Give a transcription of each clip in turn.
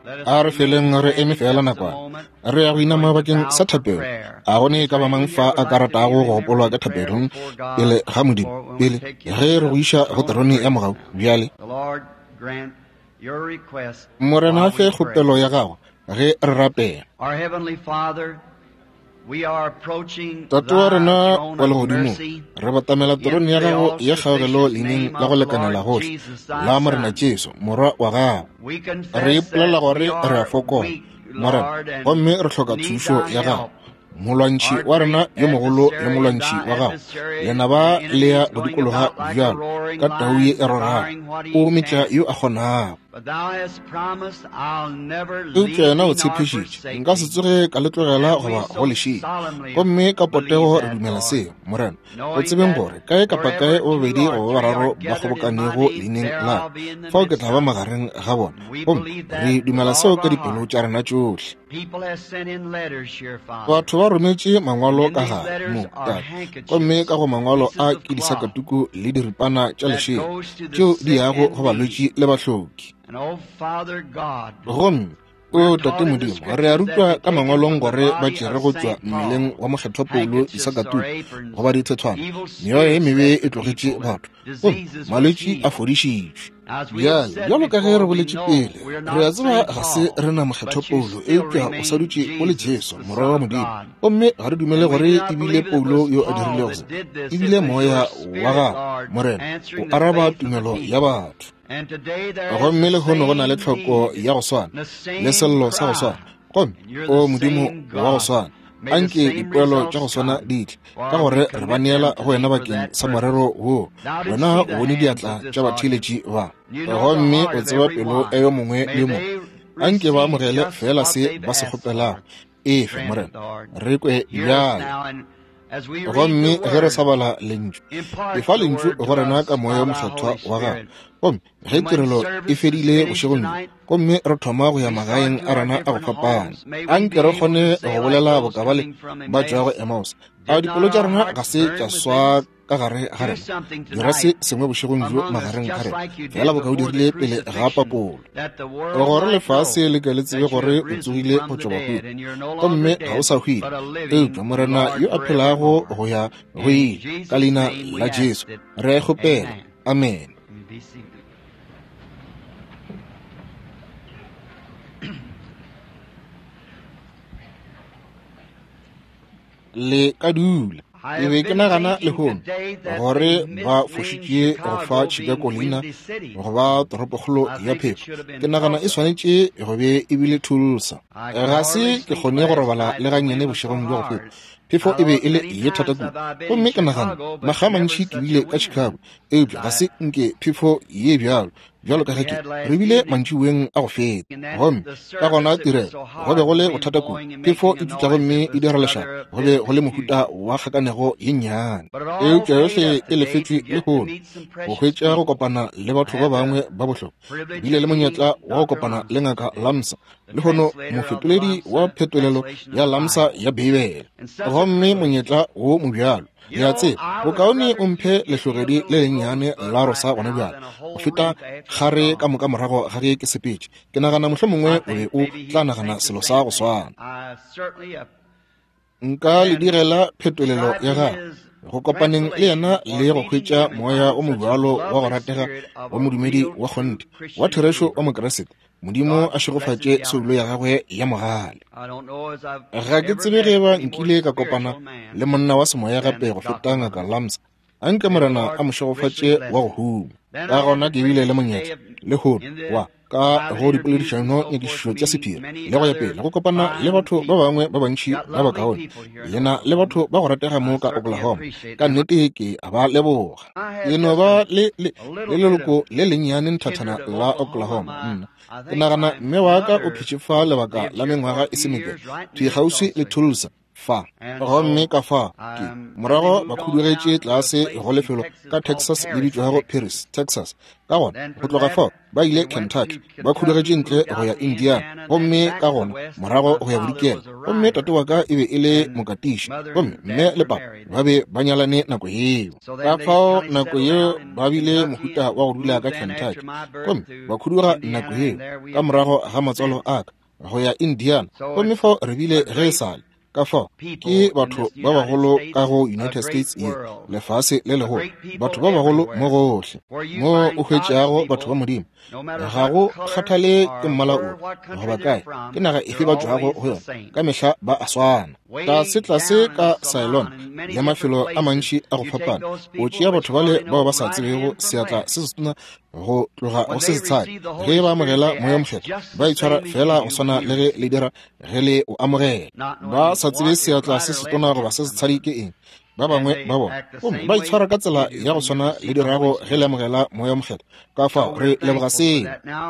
a re feleng re eme fela nakwana re ya go inama bakeng sa thapelo a gone ka ba mang fa a ka ratago go gopolwa ka thapelong pele ga modimo pele ge re go iša go terone ya mogau bjale morena a fe kgopelo ya gago ge re rapela. Tate wa rena wa legodimo re batamela terone ya gago ya kgaogelo leineng la go lekanela gohle la morena Jesu morwa wa gago. Re ipolela gore re a fokola morena gomme re tlhoka thušo ya gago. Molwantši wa rena yo mogolo le molwantši wa gago lena ba lea go dikologa bjalo ka tau ye e rorago o metla yo a kgonago. Eupša yena o tshepišitše nka se tsoge ka letlogela goba go lešie gomme ka potego re dumela seo morena o tsebeng gore kae kapa kae o bobedi goba bararo ba kgobokanego leineng la fao ke tla ba magareng ga bona gomme re dumela seo ka dipelo tša rena tšohle. Batho ba rometše mangwalo ka gare mo gomme ka go mangwalo a ke disakatuku le diripana tša lešea tšeo di yago go balwetši le bahloki. Gomme o tate modimo re a rutwa ka mangwalong gore ba tšere go tšwa mmeleng wa mokgethwapoulo disakatuku goba dithethwana meoya ye mebe e tlogetše batho gomme malwetši a fodišitšwe. Bjalo ka ge re boletše pele re a tseba ga se re na mokgethwapoulo eupša o sa dutše o le Jesu morwa wa modimo gomme ga re dumele gore ebile Paulo yo a dirilego ebile moya wa gago morena o araba tumelo ya batho. Gomme le gono go na le tlhoko ya go swana le sello sa go swana gomme o modimo wa go swana anke dipoelo tša go swana ditle ka gore re ba neela go wena bakeng sa morero woo wena o bone diatla tša batheletši ba gomme o tseba pelo e yo mongwe le yo mongwe anke ba amogele fela se ba se kgopelago efe morena re kwe bjalo. Gomme ge re sa bala lentšu e fa lentšu go rena ka moya o mokgethwa wa gago gomme ge tirelo e fedile bošegong gomme re thoma go ya magaeng a rena a go fapana anke re kgone go bolela bokabale ba tšwa go Emmaus a dipolo tša rena ga se tša swa ka gare ga rena dira se sengwe bošegong jo magareng ga rena fela boka o dirile pele ga papolo gore lefase le ke le tsebe gore o tsogile go tšwa bahueng gomme ga o sa hwile eupša morena yo a phelago go ya go ile ka leina la Jesu re a kgopela amen. Le ka dula e be ke nagana le hono gore ba fošitše go fa Chicago leina go ba toropokgolo ya phefo ke nagana e swanetše go be e bile Tulsa. Ga se ke kgone go robala le gannyane bošegong bja go phefo e be e le ye thata kudu gomme ke nagana maga mantši ke bile ka Chicago eupša ga se nke phefo ye bjalo ka geke re bile mantšiweng a go feta gomme ka gona tirelo go be go le go thata kudu phefo e tutla gomme e dira lešaka go be go le mohuta wa kgakanego ye nnyane eupša yohle e lefetšwe le gono go hwetša go kopana le batho ba bangwe ba bohlokwa bile le monyetla wa go kopana le ngaka Lamsa le gono mofetoledi wa phetolelo ya Lamsa ya Bibele gomme monyetla wo mobjalo ya tseba bokaone o mphe lehlogedi le lennyane la rosa gona bjalo go feta gare ka moka morago ga ge ke sepetše ke nagana mohlomongwe o be o tla nagana selo sa go swana. Nka le direla phetolelo ya gago go kopaneng le yena le go hwetša moya o mobjalo wa go ratega wa modumedi wa kgonte wa thereso wa mokeresete modimo a šegofatše seulo ya gagwe ya mogale. Ga ke tsebe ge ba nkile ka kopana le monna wa semoya gape go feta ngaka Lamsa anke morena a mošegofatše wa go huma ka gona ke bile le monyetla le hono wa ka go dipoledišano nyekišišo tša sephiri le go ya pele go kopana le batho ba bangwe ba bantši ba bakaone lena le batho ba go ratega mo ka Oklahoma ka nnete ke a ba leboga eno ba le leloko le lennyane nthathana la Oklahoma nna ke nagana mme wa ka o phetše fa lebaka la mengwaga e semeke thwe gausi le Tulsa fa gomme ka fa morago ba khudugetše tlase go lefelo ka Texas le bitšwago Paris, Texas. Ka gona go tloga fa ba ile Kentucky ba khudugetše ntle go ya Indiana gomme ka gona morago go ya bodikela gomme tate wa ka e be e le mokatiši gomme mme le papa ba be ba nyalane nako eo. Ka fao nako yeo ba bile mohuta wa go dula ka Kentucky gomme ba khuduga nako eo ka morago ga matswalo a ka go ya Indiana gomme fao re bile ge e sale ka fao ke batho ba bagolo ka go United States ye lefase le lego batho ba bagolo mo gohle mo o hwetšago batho ba modimo ga go kgathale ke mmala o goba kae ke naga efe ba tswago go yona ka mehla ba a swana tlase ka Ceylon le mafelo a mantši a go phapana o tšea batho bale bao ba sa tsebego seatla se se tona go tloga go se setshadi ge ba amogela moya mokgetho ba itshwara fela go swana le ge le dira ge le o amogela ba sa tsebe seatla se se tona goba se setshadi ke eng ba bangwe ba bona ba itshwara ka tsela ya go swana le dirago ge le amogela moya mokgetho ka fao re leboga seo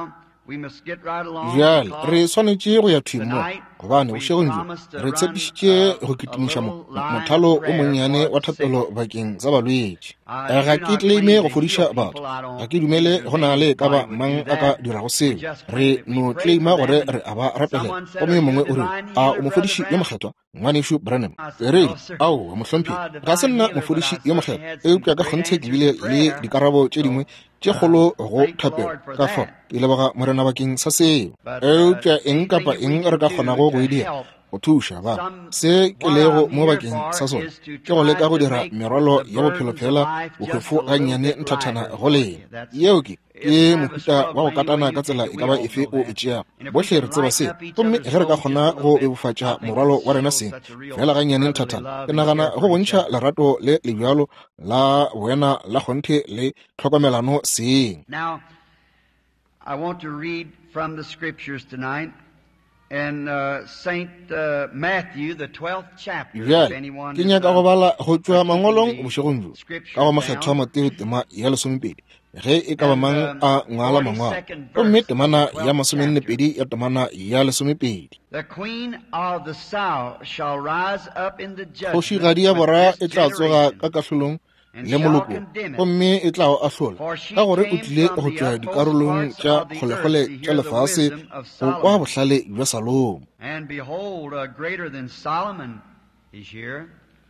jale re swanetše go ya thimo gobane bošegong jo re tshepišitše go kitimiša mothalo o monnyane wa thapelo bakeng sa balwetši ga ke tleime go fodiša batho ga ke dumele go na le ka ba mang a ka dirago seo re no tleima gore re a ba rapele gomme mongwe o re a o mofodiši yo mokgethwa ngwanešo Branham re ao mohlompi ga se nna mofodiši yo mokgethwa eupša ka kgonthe ke bile le dikarabo tše dingwe tše kgolo go thapelo ka fao ke leboga morena bakeng sa seo eupša eng kapa eng re ka kgonago go e dira go thuša ba se ke lego mo bakeng sa sone ke go leka go dira merwalo ya bophelo phela bokgwefo gannyane nthathana go lena yeo ke mohuta wa go katana ka tsela e ka ba efe o e tšeago bohle re tseba se gomme ge re ka kgona go bebofatša morwalo wa rena seng fela gannyane nthathana ke nagana go bontšha lerato le lebjalo la boena la kgonthe le tlhokomelano seng. Now I want to read from the scriptures tonight in St. Matthew, the 12th chapter. Ke nyaka go bala go tšwa mangolong bošegong jo ka go makgetho a Mateo tema ya 12 ge e ka ba mang a ngwala mangwalo gomme temana ya 22 ya temana ya 12. The queen of the south shall rise up in the judgment. Kgošigadi ya bora e tla tsoga ka kahlolong le moloko gomme e tla o ahlola ka gore o tlile go tšwa dikarolong tša kgolegole tša lefase go kwa bohlale bja Salomo. And behold, greater than Solomon is here.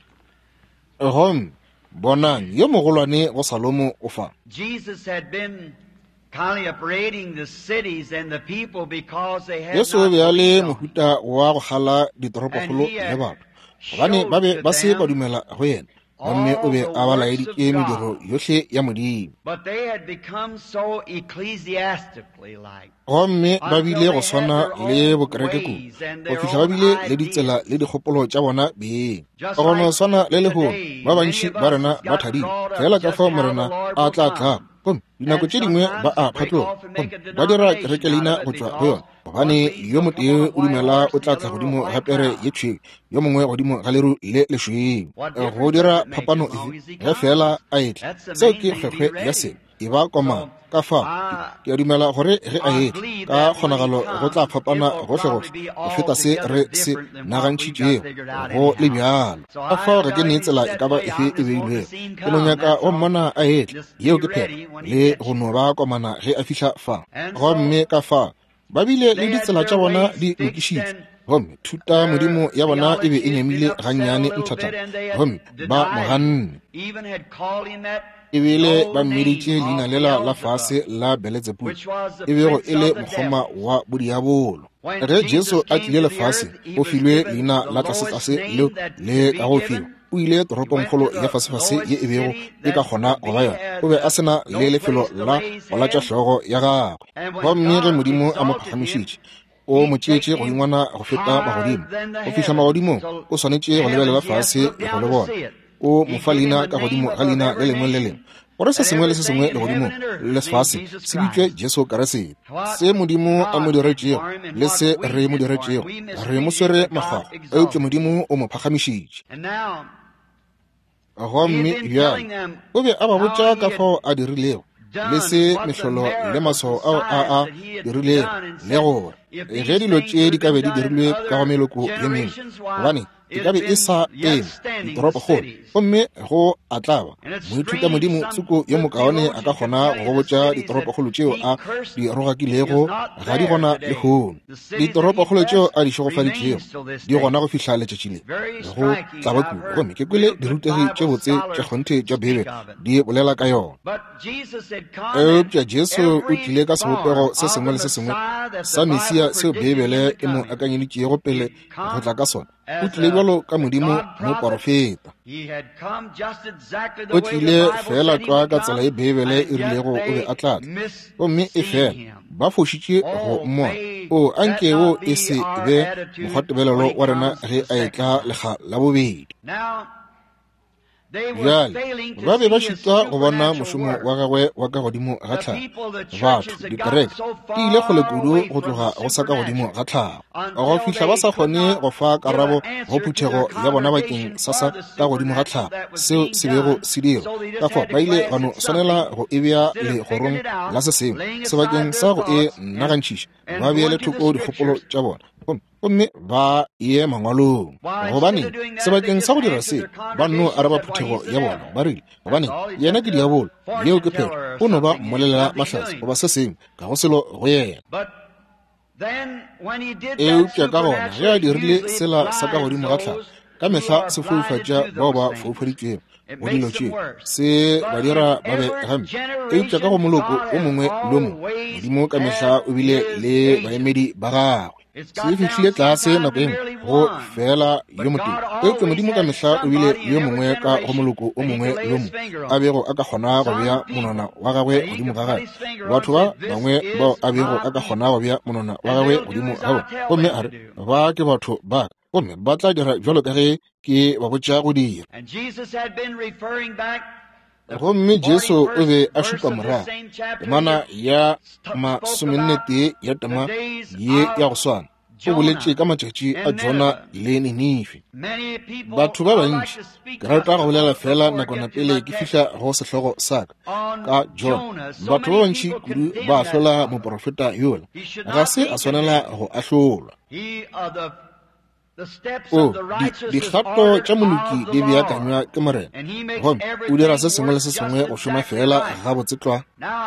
Gomme bonang yo mogolwane go Salomo o fa. Jesus had been kindly upbraiding the cities and the people because they had Yesu be a le mohuta wa go gala ditoropokgolo le batho gobane ba be ba se ba dumela go yena gomme o be a balaeditše mediro yohle ya modimo. But they had become so ecclesiastically like. Gomme ba bile go swana le bokereke kudu go fihla ba bile le ditsela le dikgopolo tša bona beng ka gona swana le lehono ba bantši ba rena ba thadile fela ka fao morena a tla tla gomme dinako tše dingwe ba a phatloga gomme ba dira kereke leina go tšwa go yona gobane yo motee o dumela o tla tla godimo ga pere ye tšhweu yo mongwe godimo ga leru le lešweu go dira phapano efe ge fela a etle seo ke kgwekgwe ya selo e ba koma ka fao ke a dumela gore ge a etle ka kgonagalo go tla phapana gohle go feta se re se nagantšhitšego go le bjalo ka fao ge ke nee tsela e ka ba efe e beilwego ke no nyaka go mmona a etle yeo ke phela le go no ba komana ge a fihla fao gomme ka fao ba bile le ditsela tša bona di lokišitše gomme thuta modimo ya bona e be e nyamile gannyane nthathana gomme ba moganne e bile ba mmeditše leina lela la fase la Belzebul e bego e le mokgoma wa bodiabolo. Ge Jesu a tlile lefase o filwe leina la tlasetlase leo le ka go fiwa o ile toropongkgolo ya fasefase ye e bego e ka kgona go ba yona o be a sena le lefelo la go latša hlogo ya gagwe gomme ge modimo a mo phagamišitše o mo tšeetše go ingwana go feta magodimo go fihla magodimo o swanetše go lebelela fase go le bona o mo fa leina ka godimo ga leina le lengwe le lengwe gore se sengwe le se sengwe le godimo le fase se bitšwe Jesu Kriste se modimo a mo diretšego le se re mo diretšego re mo swere makgwakgwa eupša modimo o mo phagamišitše gomme bjalo o be a ba botša ka fao a dirilego le se mehlolo le maswao ao a dirilego le gore ge dilo tše di ka be di dirilwe ka go meloko ye mengwe gobane e ka be e sa eme ditoropokgolo gomme go a tlaba moithuta modimo tsuko yo mokaone a ka kgona go botša ditoropokgolo tšeo a di rogakilego ga di gona le kgono ditoropokgolo tšeo a di šogofaditšego di gona go fihla letšatši le go tlaba kudu gomme ke kwele dirutegi tše botse tša kgonthe tša bebe di bolela ka yona eupša jesu o tlile ka sebopego se sengwe le se sengwe sa mesia seo bebele e mo akanyeditšego pele go tla ka sona o tlile bjalo ka modimo mo porofeta o tlile fela twa ka tsela e bebele e rilego o be a tlatla gomme e fela ba fošitše go mmoa o anke o e se be mokgwatebelelo wa rena ge a etla lega la bobedi bjale ba be ba šitwa go bona mošomo wa gagwe wa ka godimo ga tlhago batho dikereke di ile kgole kudu go tloga go sa ka godimo ga tlhago go fihla ba sa kgone go fa karabo go phuthego ya bona bakeng sa ka godimo ga tlhago seo se bego se dira ka fo ba ile gano swanela go e bea le gorong la se sengwe sebakeng sa go e nnagantšhiša ba beele thoko dikgopolo tša bona gomme ba ye mangwalong gobane sebakeng sa go dira se ba nno araba phuthego ya bona ba rile gobane yena ke diabolo yeo ke phela o no ba mmolelela mahlatse goba se sengwe ka go selo go yena eupša ka gona ge a dirile sela sa ka godimo ga tlhago ka mehla se foufatša bao ba foufaditšwego mo dilo tšeo se ba dira ba be gampe eupša ka go moloko o mongwe lo mongwe modimo ka mehla o bile le baemedi ba gagwe se fihlile tlase nako engwe go fela yo moteng eupša modimo ka mehla o bile yo mongwe ka go moloko o mongwe yo mongwe a bego a ka kgona go bea monwana wa gagwe godimo ga gagwe batho ba bangwe bao a bego a ka kgona go bea monwana wa gagwe godimo ga bona gomme a re ba ke batho ba gomme ba tla dira jalo ka ge ke ba botša go dira gomme jesu o be a šupa morago temana ya masomennetee ya tema ye ya go swana o boletše ka matšatši a jona le ninife batho ba bantši ke rata go bolela fela nakwana pele ke fihla go sehlogo sa ka jona batho ba bantši kudu ba ahlola moporofeta yola ga se a swanela go ahlolwa dikgato tša moloki di beakanywa ke morena gomme o dira se sengwe le se sengwe go šoma fela ga botsetlwa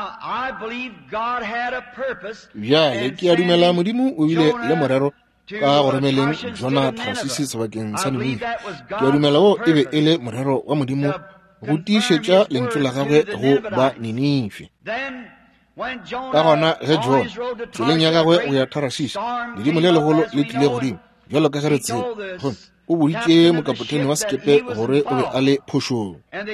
bjale ke a dumela modimo o bile le morero ka go remeleng jona tarasisi sebakeng sa ninife ke a dumela o e be e le morero wa modimo go tiišetša lentswe la gagwe go ba ninife ka gona ge jona tseleng ya gagwe go ya tarasisi ledimo le legolo le tlile godimo jalo ka ge re tseba o boditše mokapotene wa sekepe gore o be a le phošong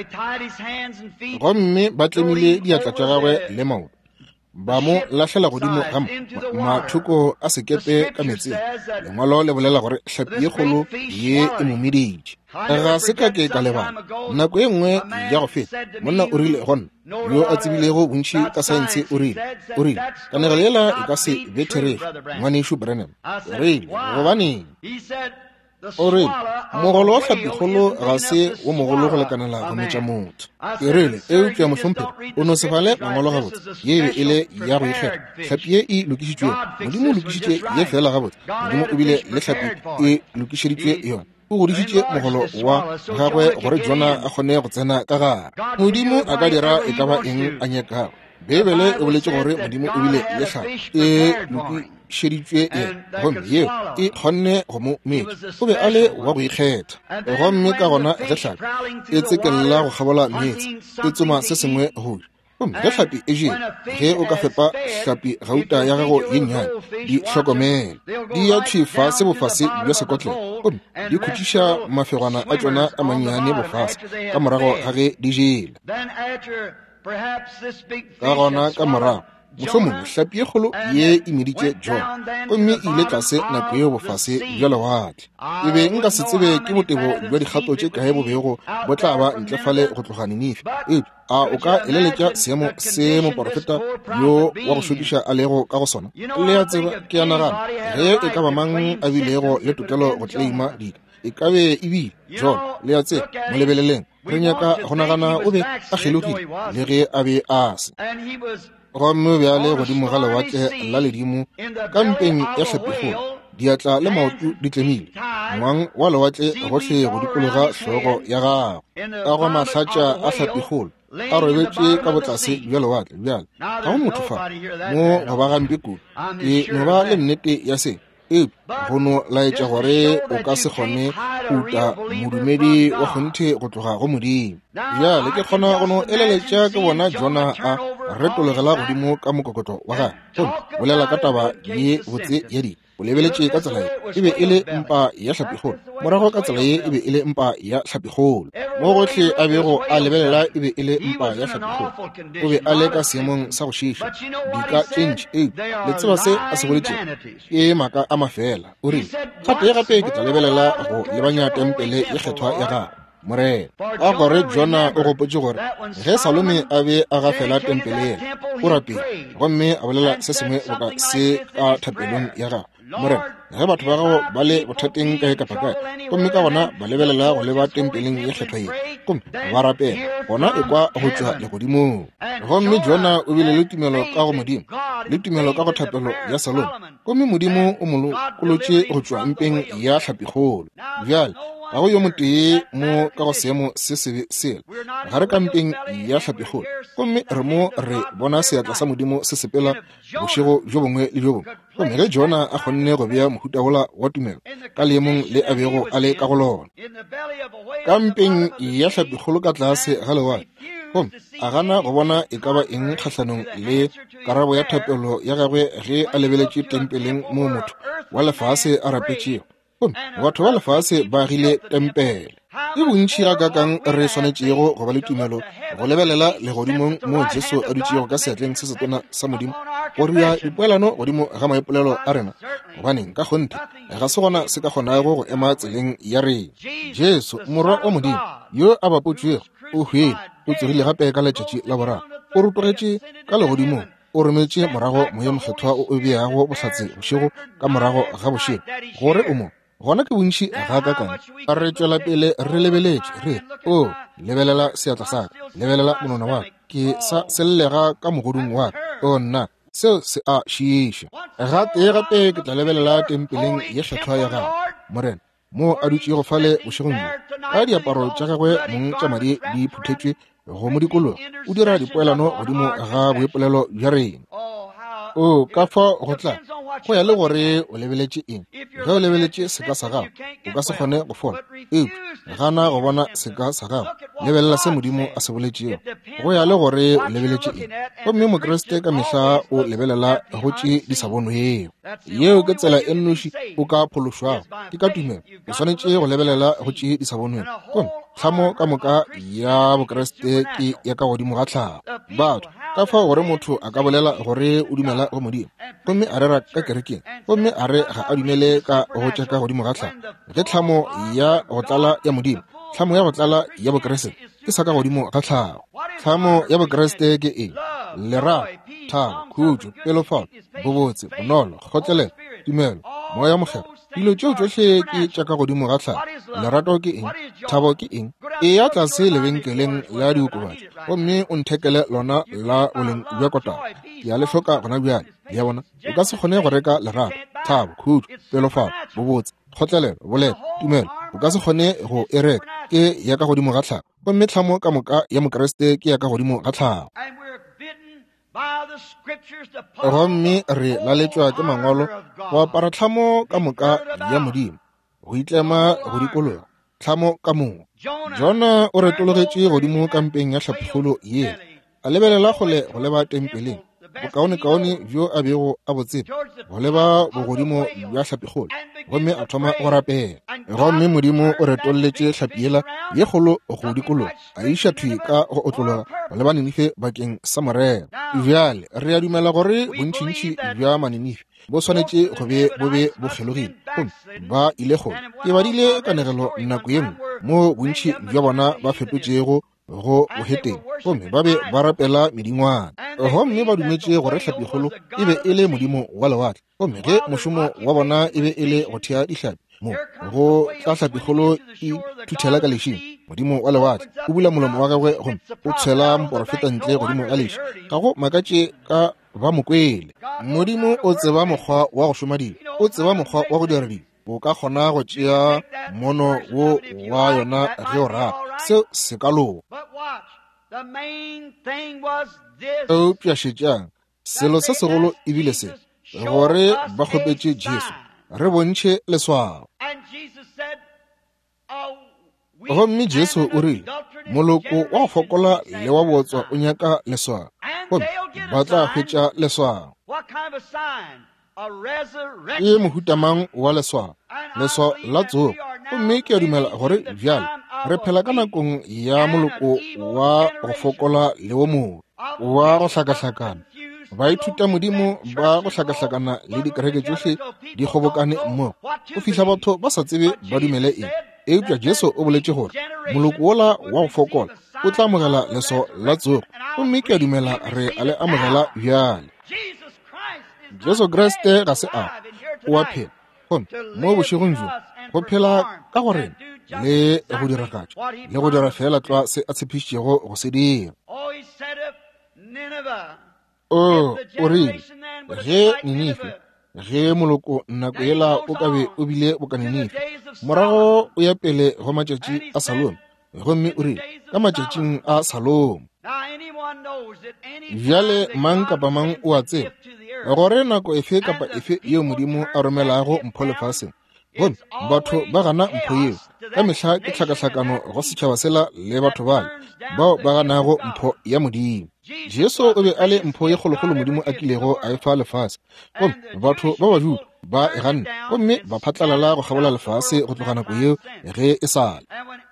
gomme ba tlemile diatla tša gagwe le maoto ba mo lahlela godimo ga mathoko a sekepe ka metseng lengwalo le bolela gore hlapi ye kgolo ye e momeditše ga se ka ke ka lebala nako e nngwe ya go feta monna o rile gona yo a tsebilego bontši ka saense o rile kanegelo yela e ka se betherefe ngwanešo branham o rile gobaneng o rile mogolo wa hlapikgolo ga se wo mogolo go lekanela go metša motho ke rile eupša mohlomphedi o no se fale mangwalo gabotse ye be e le ya go ikgetha hlapi ye e lokišitšwego modimo o lokišitše ye fela gabotse modimo o bile le hlapi e lokišeditšwe yona o godišitše mogolo wa gagwe gore jona a kgone go tsena ka gare modimo a ka dira e ka ba eng a nyakago bebele e boletše gore modimo o bile le hlapi e lokišeditšwe yena gomme yeo e kgonne go mo metša o be a le wa go ikgetha gomme ka gona ge hlapi e tsekelela go kgabola meetse e tsoma se sengwe godi gomme ge hlapi e jele ge o ka fepa hlapi gauta ya gago ye nnyane di hlokomele di ya tšhifa se bofase bja sekotlelo gomme di khutiša mafegwana a tšona a mannyane bofase ka morago ga ge di jele ka gona ka morago mohlomongwe hlapi ye kgolo ye e meditše jona gomme e ile tlase nako yeo bofase bja lewatle e be nka se tsebe ke botebo bja dikgato tše kae bobego bo tla ba ntlefale go tloga ninife a o ka eleletša seemo se moporofeta yo wa go šokiša a lego ka go sona le ya tseba ke ya nagana ge e ka ba mang a bilego le tokelo go tlaima dika e ka be e bile john le ya tse mo lebeleleng re nyaka go nagana o be a kgelogile le ge a be a se gomme bjale godimo ga lewatle la ledimo ka mpeng ya hlapikgolo diatla le maoto di tlemile ngwang wa lewatle gohle go dikologa hlogo ya gago ka go mahlatša a hlapikgolo a robetše ka botlase bja lewatle bjale ga go motho fa mo go ba gampe kudu ke no ba le nnete ya se go no laetša gore o ka se kgone uta modumedi wa kgonthe go tloga go modimo bjale ke kgona go no eleletša ke bona Jona a retologela godimo ka mokokotlo wa gae bolela ka taba ye botse ya di o lebeletše ka tsela e be e le mpa ya hlapikgolo morago ka tsela ye e be e le mpa ya hlapikgolo mo gohle a bego a lebelela e be e le mpa ya hlapikgolo o be a le ka seemong sa go šiša di ka tšentši le tseba se a se boletše ke maaka a mafela o rile gape gape ke tla lebelela go lebanya tempele ye kgethwa ya gago morena a gore Jona o gopotše gore ge Salome a be a gafela tempele yela o rapile gomme a bolela se sengwe go ka se ka thapelong ya gago morena ge batho ba gago ba le bothateng kae kapa kae gomme ka gona ba lebelela go leba tempeleng ye kgethwa ye gomme ba rapela gona e kwa go tšwa legodimong gomme Jona o bile le tumelo ka go modimo le tumelo ka go thapelo ya Salome gomme modimo o mo lokolotše go tšwa mpeng ya hlapikgolo bjale ga go yo motee mo ka go seemo se sebe sela ga re ka mpeng ya hlapikgolo gomme re mo re bona seatla sa modimo se sepela bošego jo bongwe le jo bongwe gomme ge Jona a kgonne go bea mohuta wola wa tumelo ka leemong le a bego a le ka go lona ka mpeng ya hlapikgolo ka tlase ga lewatle gomme a gana go bona e ka ba eng kgatlhanong le karabo ya thapelo ya gagwe ge a lebeletše tempeleng mo motho wa lefase a rapetšego batho ba lefase ba agile tempele e bontši ga kakang re swanetšego go ba le tumelo go lebelela legodimong mo Jesu a dutšego ka seatleng se setona sa modimo go ria dipoelano godimo ga maipolelo a rena gobaneng ka kgonthe ga se gona se ka kgonago go ema tseleng ya rena Jesu morwa wa modimo yo a bapotšwego o hwele o tsogile gape ka letšatši la boraro o rutogetše ka legodimong o rometše morago moye mokgethwa o beago bohlatse bošego ka morago ga bošego gore o mo gona ke bontši ga kakang a re tšwela pele re lebeletše re lebelela seatla sa ka lebelela monwana wa ke sa sellega ka mogodung wa ka nna seo se a šiiša gape ke tla lebelela tempeleng ye kgethwa ya gago morena mo a dutšego fale bošegong ka diaparo tša gagwe mong tša madi di phuthetšwe go mo dikologa o dira dipoelano godimo ga boipolelo bja rena ka fa go tla go ya le gore o lebeletše eng ge o lebeletše seka sa gago o ka se kgone go fola gana go bona seka sa gago lebelela se modimo a se boletšego go ya le gore o lebeletše eng gomme mokreste ka mehla o lebelela go tše di sa bonwego yeo ke tsela e nnoši o ka phološwago ke ka tumelo o swanetše go lebelela go tše di sa bonwego gomme tlhamo ka moka ya bokreste ke ya ka godimo ga tlhago batho ka fa gore motho a ka bolela gore o dumela go modimo gomme a rera ka kerekeng gomme a re ga a dumele ka go tša ka godimo ga tlhago ge tlhamo ya go tlala ya modimo tlhamo ya go tlala ya bokreste ke sa ka godimo ga tlhago tlhamo ya bokreste ke eng lerato thabo khutšo pelofalo bobotse bonolo kgotlelelo tumelo moya mogero dilo tšeo tšohle ke tša ka godimo ga tlhago lerato ke eng thabo ke eng e ya tlase lebenkeleng la diokobatši gomme o nthekele lona la boleng bja kotara ke a le hloka gona bjale ya bona o ka se kgone go reka lerato thabo khutšo pelofalo bobotse kgotlelelo bolelo tumelo o ka se kgone go e reka ke ya ka godimo ga tlhago gomme tlhamo ka moka ya mokreste ke ya ka godimo ga tlhago gomme re laletšwa ke mangwalo go apara tlhamo ka moka ya modimo go itlema go dikologa tlhamo ka moka Jona o retologetše godimo ka mpeng ya hlapikgolo ye a lebelela go leba tempeleng bokaone-kaone bjo a bego a botsebe go leba bogodimo bja hlapikgolo gomme a thoma go rapela gomme modimo o retolletše hlapi yela ye kgolo go dikologa a iša thwi ka go otlologa go leba ninife bakeng sa morena bjale re a dumela gore bontšintši bja maninife bo swanetše go be bo kgelogile gomme ba ile gona ke badile kanegelo nako ye nngwe mo bontši bja bona ba fetotšego go boheteng gomme ba be ba rapela medingwana gomme ba dumetše gore hlapikgolo e be e le modimo wa lewatle gomme ge mošomo wa bona e be e le go thea dihlapi mo go tla hlapikgolo e thuthela ka lešing modimo wa lewatle o bula molomo wa gagwe gomme o tshela moporofeta ntle godimo ga leši ga go makatše ka ba mokwele modimo o tseba mokgwa wa go šoma dilo o tseba mokgwa wa go dira dilo o ka kgona go tšea mono wo wa yona ge o rata seo se ka loka. Eupša šetšang selo se segolo ebile se gore ba kgopetše Jesu re bontšhe leswao. Gomme Jesu o rile moloko wa go fokola le wa botswa o nyaka leswao, gomme ba tla hwetša leswao. Ke mohutamang wa leswao la tsoro, gomme ke a dumela gore bjale re phela ka nakong ya moloko wa go fokola le wo mongwe wa go hlakahlakana. Ba ithuta modimo ba go hlakahlakana le dikereke tsohle di kgobokane mmogo go fihla batho ba sa tsebe ba dumele eng. Eupša Jesu o boletše gore moloko wola wa go fokola o tla amogela leso la tsoro, gomme ke a dumela re a le amogela bjale. Jesu Kriste ga se a o a phela, gomme mo bošegong jo go phela ka gore le go diragatša le go dira fela tloa se a tshepišitšego go se dira. O rile ge Ninive, ge moloko nako yela o ka be o bile bo ka Ninive, morago o ya pele go matšatši a Salome, gomme o rile ka matšatšing a Salome. Bjale mang kapa mang o a tseba gore nako efe kapa efe yeo modimo a romelago mpho lefaseng, gomme batho ba gana mpho yeo ka mehla ke hlakahlakano go setšhaba sela le batho bale bao ba ganago mpho ya modimo. Jesu o be a le mpho ye kgolokgolo modimo a kilego a efa lefase, gomme batho ba bajuda ba e ganne, gomme ba phatlalala go gabola lefase go tloga nako yeo ge e sale.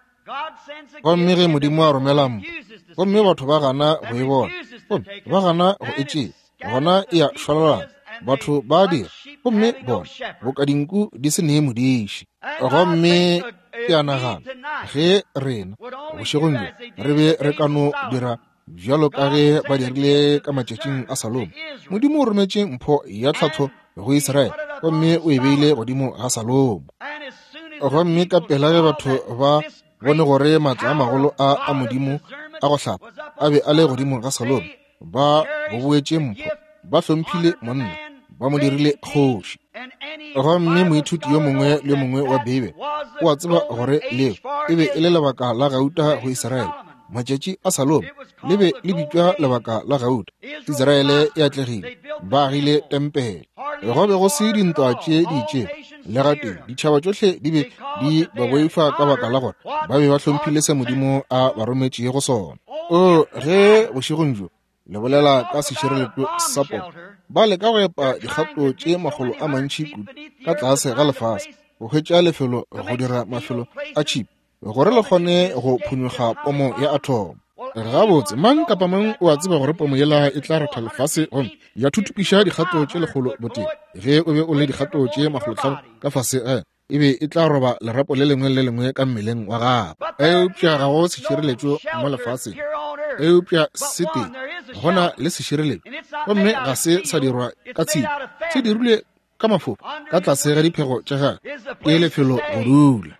Gomme ge modimo a romela mpho, gomme batho ba gana go e bona, gomme ba gana go e tšea, gona e a šwalalana, batho ba dira, gomme bona go ka dinku di se nee modiši. Gomme ke a nagana ge rena bošegong jo re be re ka no dira bjalo ka ge ba dirile ka matšatšing a Salome. Modimo o rometše mpho ya tlhatho go Israele, gomme o e beile godimo ga Salome. Gomme ka pela ge batho ba bone gore maatla a magolo a modimo a go hlapa a be a le godimo ga Salome, ba go boetše mpho, ba hlomphile monna, ba mo dirile kgoši. Gomme moithuti yo mongwe le mongwe wa Bibele o a tseba gore leo e be e le lebaka la gauta go Israele. Matšatši a Salome le be le bitšwa lebaka la gauta. Israele e atlegile, ba agile tempele, go be go se dintwa tše ditše le gateng ditšhaba tšohle di be di ba boifa ka baka la gore ba be ba hlomphile se modimo a ba rometše go sona. O ge bošegong jo le bolela ka sešireleko sa polo, ba leka go epa dikgato tše magolo a mantši kudu ka tlase ga lefase go hwetša lefelo go dira mafelo a tšhipi gore le kgone go phunyoga pomo ya atomo. Gabotse mang kapa mang o a tseba gore pomo yela e tla rotha lefase, gomme ya thuthupiša dikgato tše lekgolo boteng. Ge o be o le dikgato tše magolotlhano ka fase e be e tla roba lerapo le lengwe ka mmeleng wa gago. Eupša ga go sešireletšo mo lefaseng, eupša se teng gona le sešireletšo, gomme ga se sa dirwa ka tshedi, se dirilwe ka mafofa ka tlase ga diphego tša gae ke lefelo go dula.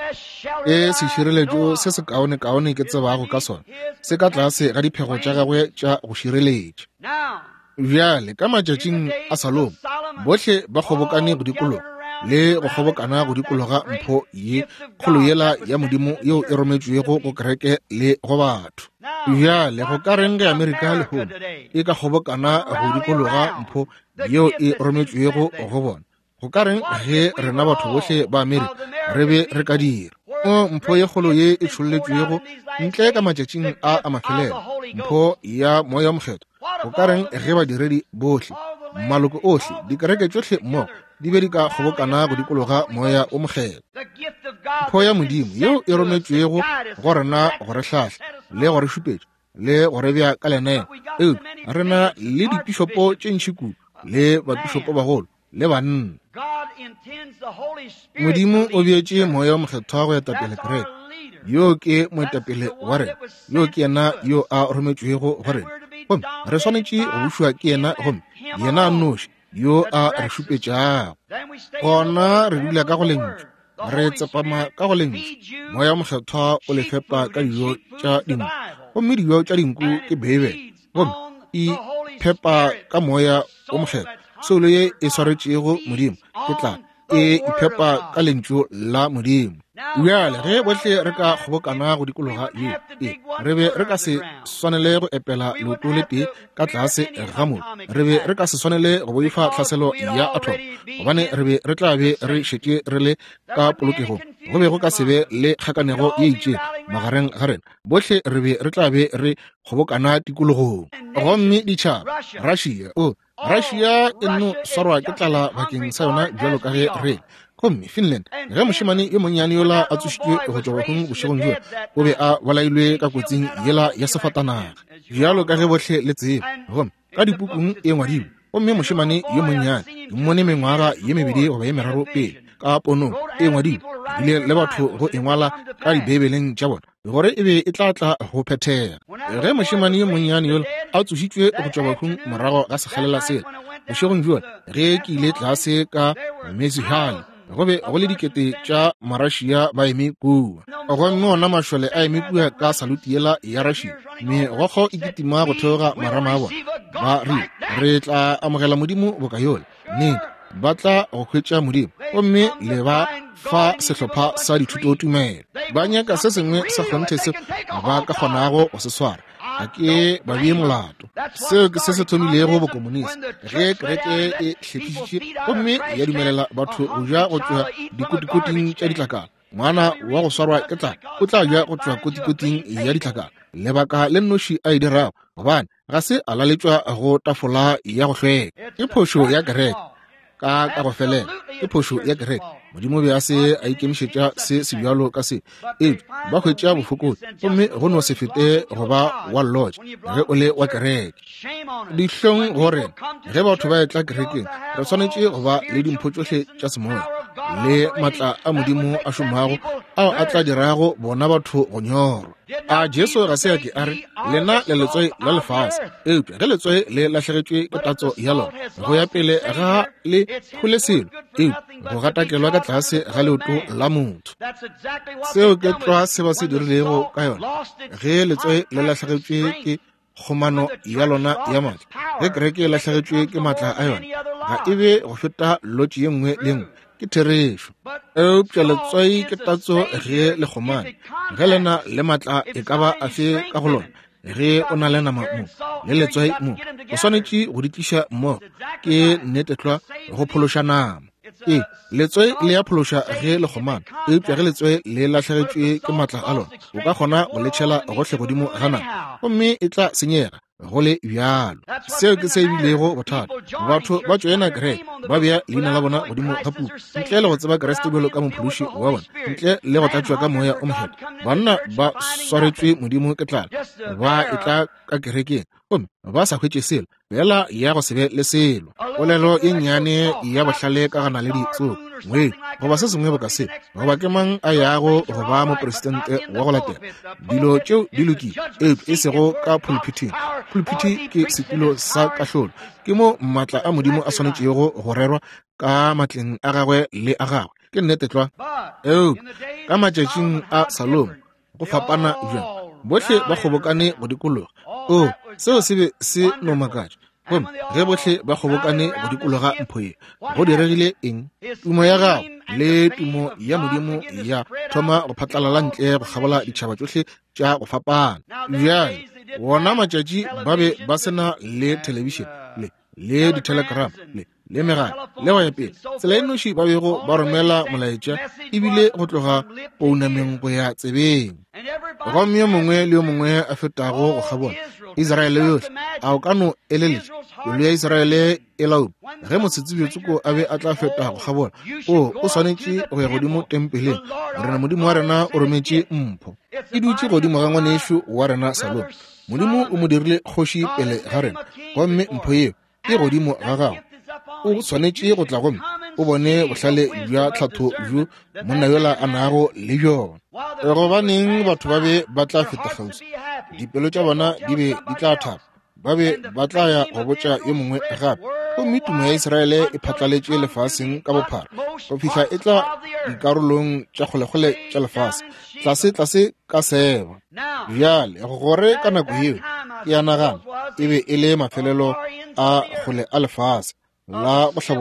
Sešireletšo se se kaone ke tsebago ka sona se ka tlase ga diphego tša gagwe tša go šireletša. Bjale ka matšatšing a Salome bohle ba kgobokane go dikologa le go kgobokana go dikologa mpho ye kgolo yela ya modimo yeo e rometšwego go kereke le go batho. Bjale go ka reng ge Amerika lehono e ka kgobokana go dikologa mpho yeo e rometšwego go bona, go ka reng ge rena batho bohle ba Amerika re be re ka dira mpho ye kgolo ye e tšholetšwego ntle ka matšatšing a mafelelo, mpho ya moya mokgetho. Go ka reng ge badiredi bohle, maloko ohle, dikereke tšohle mmogo di be di ka kgobokana go dikologa moya o mokgetho. Mpho ya modimo yeo e rometšwego go rena go re hlahla le go re šupetša le go re bja ka leneo. Rena le dipišopo tše ntši kudu le bapišopo bagolo le banna. Modimo o beetše moya wa mokgetho go etapele kereke, yo ke moetapele wa rena, yo ke yena yo a rometšwego go rena, gomme re swanetše go bušwa ke yena, gomme yena a noši yo a re šupetšago. Gona re dula ka go lentšwe, re tsepama ka go lentšwe, moya wa mokgetho o le fepa ka dijo tša dinku, gomme dijo tša dinku ke Bibele, gomme e phepa ka moya o mokgetho. Solo ye e swaretšego modimo ke tlala e iphepa ka lentšu la Modimo. Bjale ge bohle re ka kgobokana go dikologa ye re be re ka se swanele go epela leoto le tee ka tlase ga mobu, re be re ka se swanele go boifa tlhaselo ya atom, gobane re be re tla be re šetše re le ka polokego, go be go ka se be le kgakanego ye itše magareng ga rena. Bohle re be re tla be re kgobokana tikologong. Gomme ditšhaba Russia e no swarwa ke tlala bakeng sa yona bjalo ka ge re gomme Finland ge mošemane yo monnyane yola a tsošitšwe go tšwa bakong bošegong jo o be a bolailwe ka kotsing yela ya sefatanaga bjalo ka ge bohle le tseba gomme ka dipukung e ngwadilwe gomme mošemane yo monnyane ke mmone mengwaga ye mebedi goba ye meraro pele ka ponong e ngwadilwe ebile le batho go engwala ka dibebeleng tša bona gore e be e tla go phethega. Ge mošemane yo monnyane yola a tsošitšwe go tšwa bakong morago ga sekgalela sela bošegong jola ge ke ile tlase ka Mexico go be go le dikete tša Marussia ba eme kua gomme ona mašole a eme kua ka saluti yela ya Russia megokgo e kitima go theoga marama a bona ba re tla amogela Modimo bokayola nnete ba tla go hwetša Modimo gomme le ba fa sehlopha sa dithuto tumelo ba nyaka se sengwe sa kgonthe se ba ka kgonago go se swara ga ke ba bee molato seo ke se se thomilego bokomonisi ge kereke e hlepišitše gomme ya dumelela batho go ja go tšwa dikotikoting tša ditlakala. Ngwana wa go swarwa ke tlala o tla ja go tšwa kotikoting ya ditlakala. Lebaka le nnoši a e dirago gobane ga se a laletšwa go tafola ya go hlweka ke phošo ya kereke ka go felela ke phošo ya kereke. Modimo be a se a ikemišetša se sebjalo ka se ba hwetša bofokodi gomme go no se fete go ba wa lodge ge o le wa kereke. Dihlong gore ge batho ba etla kerekeng re swanetše go ba le dimpho tšohle tša semoya le maatla a Modimo a šomago ao a tla dirago bona batho go nyorwa. A Jesu ga se a ke a re lena le letswai la lefase eupša ge letswai le lahlegetšwe ke tatso ya lona go ya pele ga le kgole selo go gatakelwa ka tlase ga leoto la motho. Seo ke tloa se ba se dirilego ka yona ge letswai le lahlegetšwe ke kgomano ya lona ya maatla ge kereke e lahlegetšwe ke maatla a yona ga e be go feta lotši ye nngwe le nngwe ke therešo. Eupša letswai ke tatso ge le kgomane ge lena le maatla e ka ba a fe ka go lona ge o na le nama mo le letswai mo o swanetše go ditliša mmogo ke nnetetlwa go phološa nama. Letswai le ya phološa ge le kgomana eupša ge letswai le lahlegetšwe ke maatla a lona o ka kgona go letšhela gohle godimo ga nama gomme e tla senyega go le bjalo. Seo ke se ebilego bothata batho ba tšoena kereke ba bea leina la bona godimo ga puku ntle le go tseba Kreste bjalo ka mophološi wa bona ntle le go tlatšwa ka moya o mošeta. Banna ba swaretswe Modimo ke tlala ba etla ka kerekeng gomme ba sa hwetše selo bjela ya go se be le selo. Polelo e nnyane ya bohlale ka gana le ditso goba se sengwe bo ka se goba ke mang a yago go ba moporesidente wa go latela dilo tšeo di lokile e sego ka pulpiting. Pulpiti ke setulo sa kahlolo ke mo maatla a Modimo a swanetšego go rerwa ka matleng a gagwe le a gagwe ke nnete tlwa ka matšatšing a Salomo go fapana bjang bohle ba kgobokane go dikologa seo se be se no makatša gomme ge bohle ba kgobokane go dikologa mpho ye go diregile eng? Tumo ya gago le tumo ya Modimo ya thoma go phatlalala ntle go kgabola ditšhaba tšohle tša go fapana. Bjale wona matšatši ba be ba sena le telebišene le ditelegram le megala le go ya pele tsela e noši ba bego ba romela molaetša ebile go tloga pounameng go ya tsebeng. Gomme yo mongwe le yo mongwe a fetago go kgabona Israele yohle a o ka no eleletša pelo ya Israele e laope ge motshetsibjetsoko a be a tla feta go kgabona o swanetše go ya godimo tempeleng gorena Modimo wa rena o rometše mpho e dutše godimo ga ngwanešo wa rena Salomo. Modimo o mo dirile kgoši pele ga rena gomme mpho yeo e godimo ga gago o swanetše go tla gomme o bone bohlale bja tlhatho bjo monna yola a nago le bjona. Gobaneng batho ba be ba tla feta kgausi dipelo tša bona di be di tla thapa ba be ba tla ya go botša yo mongwe gape gomme tumo ya Israele e phatlaletše lefaseng ka bophara go fihla e tla dikarolong tša kgolekgole tša lefase tlase ka seba. Bjale gore ka nako yeo ke ya nagana e be e le mafelelo a kgole a lefase la go hlabolwa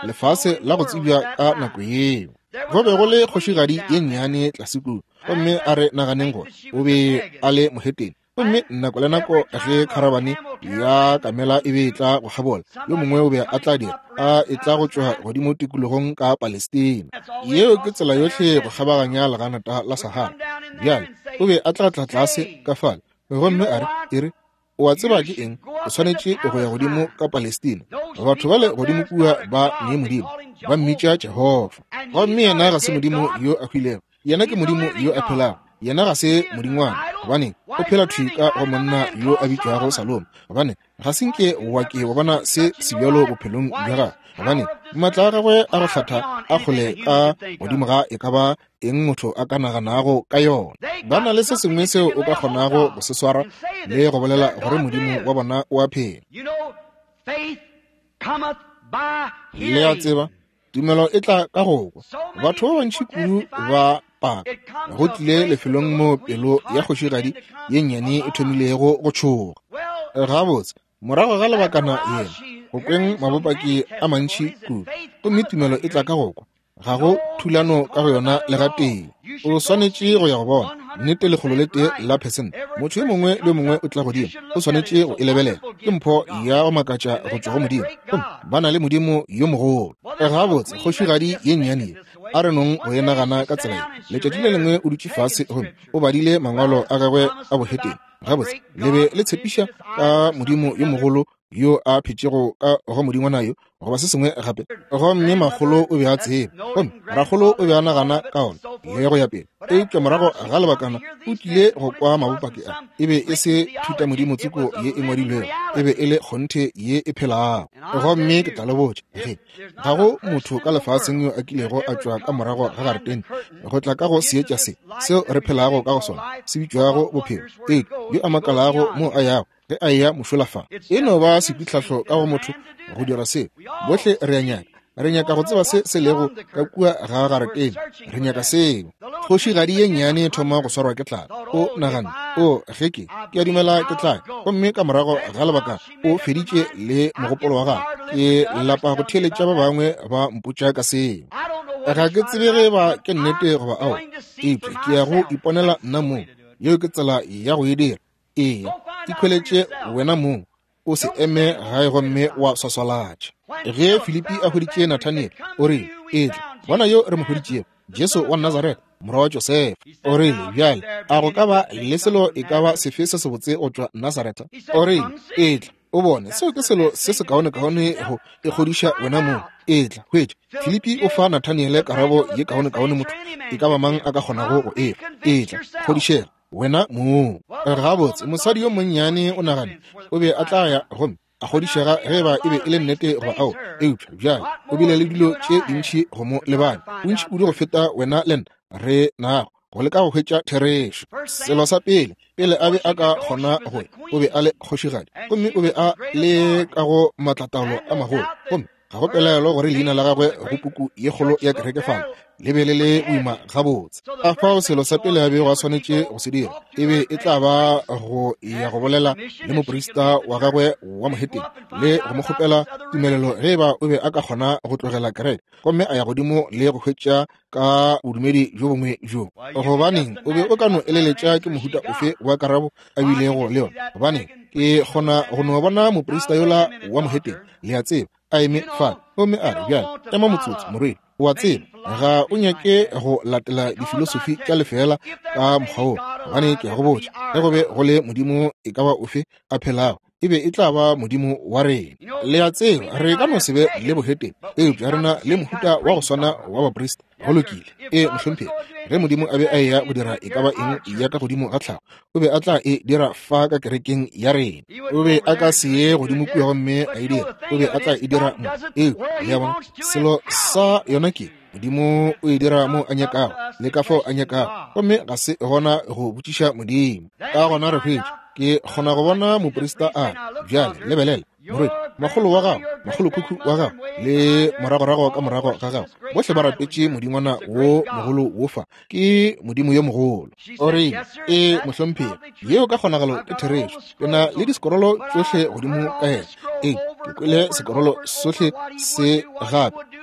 lefase la go tsibja ka nako eo. Go be go le kgošigadi ye nnyane tlasekudu, gomme a re naganeng gore o be a le moheteng. Gomme nako le nako ge kharavane ya kamela e be e tla go gabola, yo mongwe o be a tla dira e tla go tswa godimo tikologong ka Palestina. Yeo ke tsela yotlhe go gabaganya leganata la Sahara. Bjale o be a tla tlase ka fale, gomme a re o a tseba ke eng, o tshwanetse go ya godimo ka Palestina. Batho ba le godimo kua ba nye modimo, ba mmitša Jehova. Gomme yena ga se modimo yo a hwilego, yena ke modimo yo a phelago. Yena ga se modingwana, gobane o phela thwika go monna yo a bitšwago Salome, gobane ga senke wa ke wa bona se sebjalo bophelong bja gagwe, gobane maatla a gagwe a go hlatha a kgole ka godimo ga e ka ba eng motho a ka naganago ka yona. Ba na le se sengwe seo o ka kgonago go se swara le go bolela gore modimo wa bona o a phela. Le a tseba tumelo e tla ka go kwa. Batho ba bantši kudu ba go tlile lefelong mo pelo ya kgošigadi ye nnyane e thomilego go tšhoga. Gabotse morago ga lebakana yena go kweng mabopaki a mantši kudu, gomme tumelo e tla ka go kwa. Ga go thulano ka go yona le ga teng. O swanetše go ya go bona nnete legolo le tee la percent. Motho yo mongwe le mongwe o tla godimo, o swanetše go e lebelela ke mpho ya go makatša go tšwa go modimo. Ba na le modimo yo mogolo. Gabotse kgošigadi ye nnyane a re nong go e nagana ka tsela ye. Letšatši le lengwe o dutše fase gomme o badile mangwalo a gagwe a boheteng. Gabotse le be le tshepiša ka modimo yo mogolo yo a phetšego ka go modingwana yo goba se sengwe gape. Gomme magolo o be a tseba, gomme ragolo o be a nagana ka ona le go ya pele. Eupša morago ga lebakana o tlile go kwa mabopaki a, e be e se thuta modimo tseko ye e ngwadilwego, e be e le kgonthe ye e phelago. Gomme ke tla le botša, ga go motho ka lefaseng yo a kilego a tšwa ka morago ga garetene go tla ka go seetša se seo re phelago ka go sona se bitšwago bophelo, yo a makalago mo a yago ge a ya mošolafala. E no ba sepitlhatlho ka go motho go dira seo. Bohle re nyaka go tseba se lego ka kua ga garetene, re nyaka seo. Kgošigadi ye nnyane thoma go swarwa ke tlala, o nagana ge ke a dumela ke tlala, gomme ka morago ga lebaka o feditše le mogopolo wa gagwe. Ke lapa go theeletša ba bangwe ba mpotša ka seo. Ga ke tsebege ba ke nnete goba ao, ke ya go iponela nna moo, yeo ke tsela ya go e dira. Ikhweletše wena moo o se eme gae gomme wa swaswalatša. Ge Filipi a hweditše Nathaniel o rile, etla bona yo re mo hweditšego, Jesu wa Nazareta, morwa wa Josefa. O rile, bjale a go ka ba le selo e ka ba sefe se se botse go tšwa Nazareta? O rile, etla o bone seo ke selo se se kaone-kaone go e kgodiša wena moo. Etla hwetša Filipi o fa Nathaniele karabo ye kaone-kaone motho e ka ba mang a ka kgonago go etla kgodišega wena moo. Gabotse mosadi yo monnyane o nagane o be a tla ya gomme a kgodišega ge ba e be e le nnete goba ao. Eupša bjale o bile le dilo tše dintšhi go mo lebane, bontši kudu go feta wena le nna re nago go leka go hwetša therešo. Selo sa pele a be a ka kgona goe o be a le kgošigadi, gomme o be a le ka go matlataolo a magolo, gomme ga go pelaelo gore leina la gagwe go puku ye kgolo ya kerekefala le be le le boima gabotse. A fao selo sa pele a be go a swanetše go se dira, e be e tla ba go ya go bolela le moporista wa gagwe wa moheteng le go mo kgopela tumelelo ge ba o be a ka kgona go tlogela kereke, gomme a ya godimo le go hwetša ka bodumedi jo bongwe jo. Gobaneng o be o ka no eleletša ke mohuta ofe wa karabo a bilego le yona, gobaneng ke kgona go no bona moporista yola wa moheteng le a tseba a eme fane, gomme a re bjale ema motsotso morwedi, o a tseba ga o nyake go latela difilosofi tša lefela ka mokgwa oo, gane ke ya go botša ge go be go le modimo e ka ba ofe a phelago, e be e tla ba modimo wa rena. Le a tseba re ka no se be le boheteng, eupša rena le mohuta wa go swana wa baporista go lokile. Mohlomphedi ge modimo a be a ya go dira e ka ba eng ya ka godimo ga tlhago, o be a tla e dira fa ka kerekeng ya rena. O be a ka se ye godimo kua gomme a e dira, o be a tla e dira mo. Ya bona selo sa yona ke modimo o e dira mo a nyakago le ka fao a nyakago, gomme ga se gona go botšiša modimo. Ka gona re hwetše ke kgona go bona moporista a bjale lebelela morwedi, magolo wa gago, magolo khukhu wa gago le moragorago ka morago ga gago bohle ba rapetše modingwana wo mogolo wo fa ke modimo yo mogolo. O re mohlomphedi yeo ka kgonagalo ke therešo, ke na le diskorolo tsohle godimo ka yena. Ke kwele sekorolo sohle se gape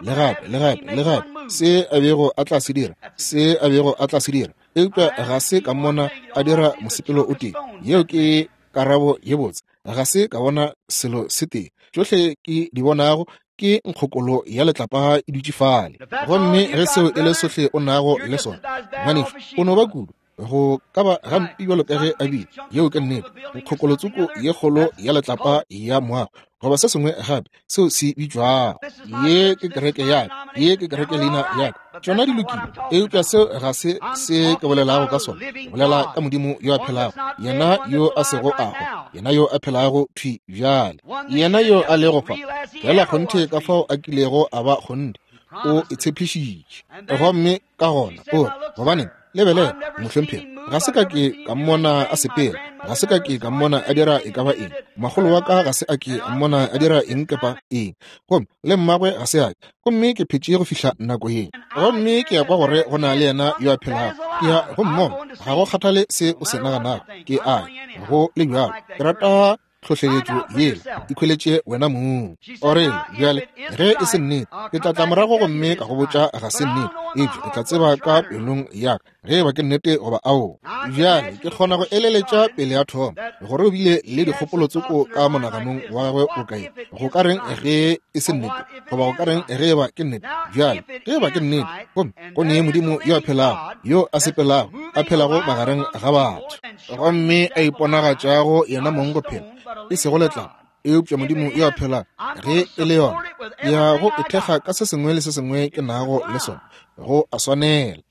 le gape se a bego a tla se dira eupša ga se ka mona a dira mosepelo o teng yeo ke karabo ye botse ga se ka bona selo se teng tsohle ke di bonago ke nkgokolo ya letlapa e dutše fale gomme ge seo e le sohle o nago le sona ngwaneso o no ba kudu go ka ba gampi bjalo ka ge a bile yeo ke nnete nkgokolotsoko ye kgolo ya letlapa ya moago goba se sengwe gape seo se bitšwago ye ke kereke leina yaka tšona di lokile eupša seo ga se se ke bolelago ka sona bolela ka modimo yo a phelago yena yo a sego ago yena yo a phelago thwi bjale yena yo a lego fa fela kgonthe ka fao a kilego a ba kgonne o itshepišitše gomme ka gona o gobaneng lebele mohlomphela ga se ka ke ka mmona a sepela ga se ka ke ka mmona a dira e ka ba eng magolo wa ka ga se a ke a mmona a dira eng kepa eng gomme le mmagwe ga se ake gomme ke phetše go fihla nako yeng gomme ke ya kwa gore go na le yena yo a phelago ke ya go mmona ga go kgathale se o se naganago ke a go le bjalo ke rata tlhohleletšo yele ikhweletše wena moo orele bjale ge e se nnete ke tla morago gomme ka go botša ga se nnete etšo ke tla tseba ka pelong yaka ge ba ke nnete goba ao bjale ke kgona go eleletša pele ya thoma gore o bile le dikgopolotsoko ka monaganong wa gagwe o kae go ka reng ge e se nnete goba go ka reng ge ba ke nnete bjale ge ba ke nnete gomme go ne modimo yo a phelago yo a sepelago a phelago magareng ga batho gomme a iponagatšago yena mongo phela e sego letla eupša modimo yo a phela ge e le yona ya go ithekga ka se sengwe le se sengwe ke nago le sona go a swanela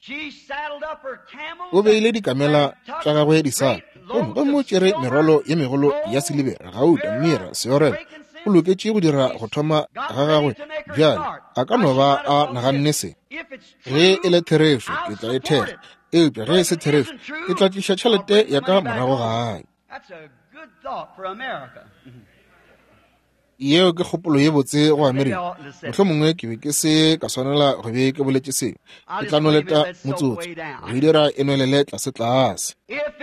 o beile dikamela tša gagwe di sala go mo tšere merwalo ye megolo ya selibera gauta mmira seorela o loketše go dira go thoma ga gagwe bjale a ka no ba a naganne se ge e le therešo ke tla e thekga eupša ge e se therešo ke tla tliša tšhelete ya ka morago gae yeo ke kgopolo ye botse go Amerika mohlomongwe ke be ke se ka swanela go be ke boletše seo ke tla no leta motsotso go e dira e nwelele tlase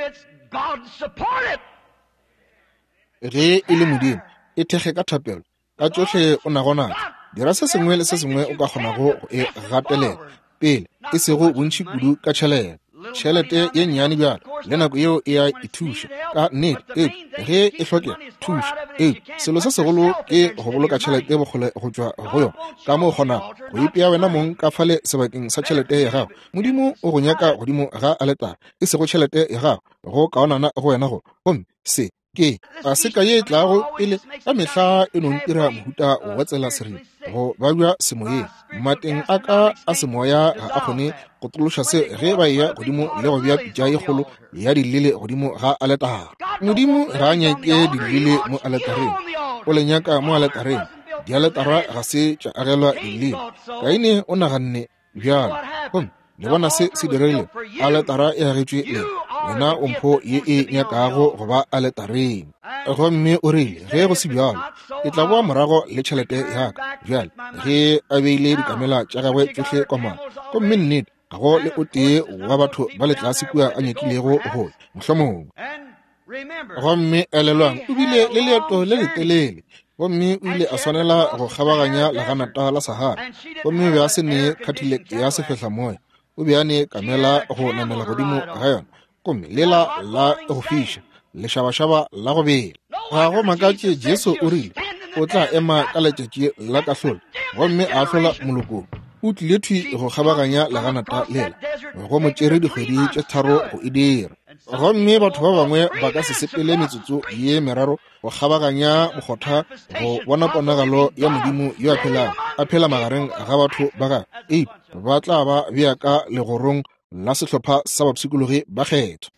ge e le modimo e thekge ka thapelo ka tsohle o nagonaka dira se sengwe le se sengwe o ka kgonago go e gatelela pele e sego bontši kudu ka tšhelete ye nnyane bjalo le nako yeo e a ithuša ka nnete ge e hloke thuša selo se segolo ke go boloka tšhelete bogole go tšwa go yona ka mo o kgonago go ipea wena mong ka fale sebakeng sa tšhelete ya gago modimo o go nyaka godimo ga a letara e sego tšhelete ya gago go kaonana go wena go gomme se ke a se ka ye tlago pele ka mehla e no ntira mohuta wa tsela seriti go ba bja semoyeng mateng a ka a semoya ga a kgone go tološa se ge ba ya godimo le go bja pitša ye kgolo ya dilele godimo ga aletara modimo ga a nyake dilele mo aletareng o le nyaka mo aletareng dialetara ga se tša agelwa dilele kaine o naganne bjalo gomme le bona se dirile aletara e agetšwe le wena o mpho ye e nyakago go ba aletareng gomme o rile ge go se bjalo ke tla boa morago le tšhelete yaka bjale ge a beile dikamela tša gagwe tsohle komana gomme nnete ga go le o tee wa batho ba letlase kua a nyakilego go mohlomongwe gomme elelwang o bile le leeto le letelele gomme o ile a swanela go kgabaganya leganata la Sahara gomme be a se ne khathilek ya sefehla moya o be a ne kamela go namela godimo ga yona gomme lela la go fiša lešabašaba la go bela ga go makatše Jesu o rile o tla ema ka letšatši la kahlolo gomme a hlola molokong o tlile thwi go kgabaganya leganata lela go mo tšere dikgwedi tše tharo go e dira gomme batho ba bangwe ba ka se sepele metsotso ye meraro go kgabaganya mokgotha go bona ponagalo ya modimo yo a phela magareng ga batho ba ga ba tla ba bea ka legorong la sehlopha sa bapshikologi ba kgetho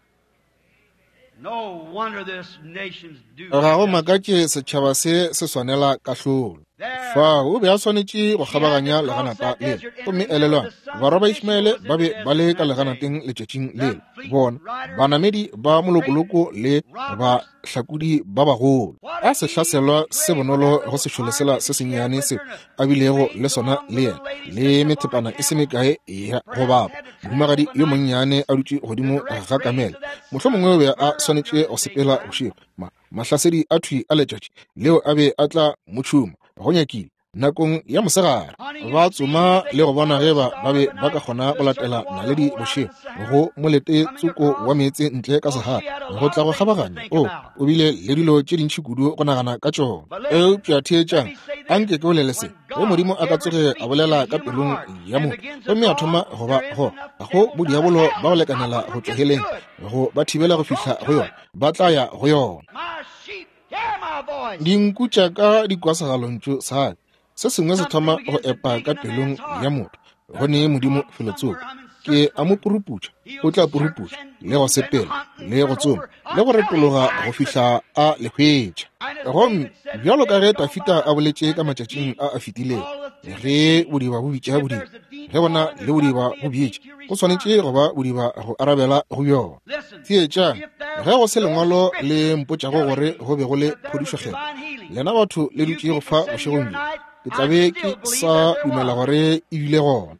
ga go makatše setšhaba se swanela kahlolo fa o be a swanetše go kgabaganya leganata lele gomme elelwana barwa ba Ishmaele ba be ba le ka leganateng letšatšing lele bona banamedi ba molokoloko le bahlakodi ba bagolo a se hlaselwa se bonolo go sešolesela se senyane se a bilego le sona le yena le methepana e se mekae ya go baba modumagadi yo monnyane a dutše godimo ga kamela mohlomongwe o be a swanetše go sepela bošego mahlasedi a thwi a letšatši leo a be a tla motšhuma go nyakile nakong ya mosegare ba tsoma le go bona ge ba be ba ka kgona go latela naledi bošego go molete tsoko wa meetse ntle ka segare go tla go kgabaganya o bile le dilo tše dintšhi kudu go nagana ka tšona eupša theetšang a nke ke bolelese ge modimo a ka tsoge a bolela ka pelong ya motho gomme a thoma goba go go bodiabolo ba go lekanela go tlogeleng go ba thibela go fihla go yona ba tla ya go yona dinku tša ka dikwasagalontšo sa se sengwe se thoma go epa ka pelong ya motho gone modimo filotsopo ke a mo puruputša o tla puruputša le go sepela le go tsoma le go retologa go fihla a lehwetša gomme bjalo ka ge Dafita a boletše ka matšatšing a fetileng ge bodiba bo bitša bodiba ge bona le bodiba bo bitša go swanetše go ba bodiba go arabela go bjona theetša ge go se lengwalo le mpotšago gore go be go le phodišogelo lena batho le dutše go fa bošegong ke tlabe ke sa dumela gore e bile gona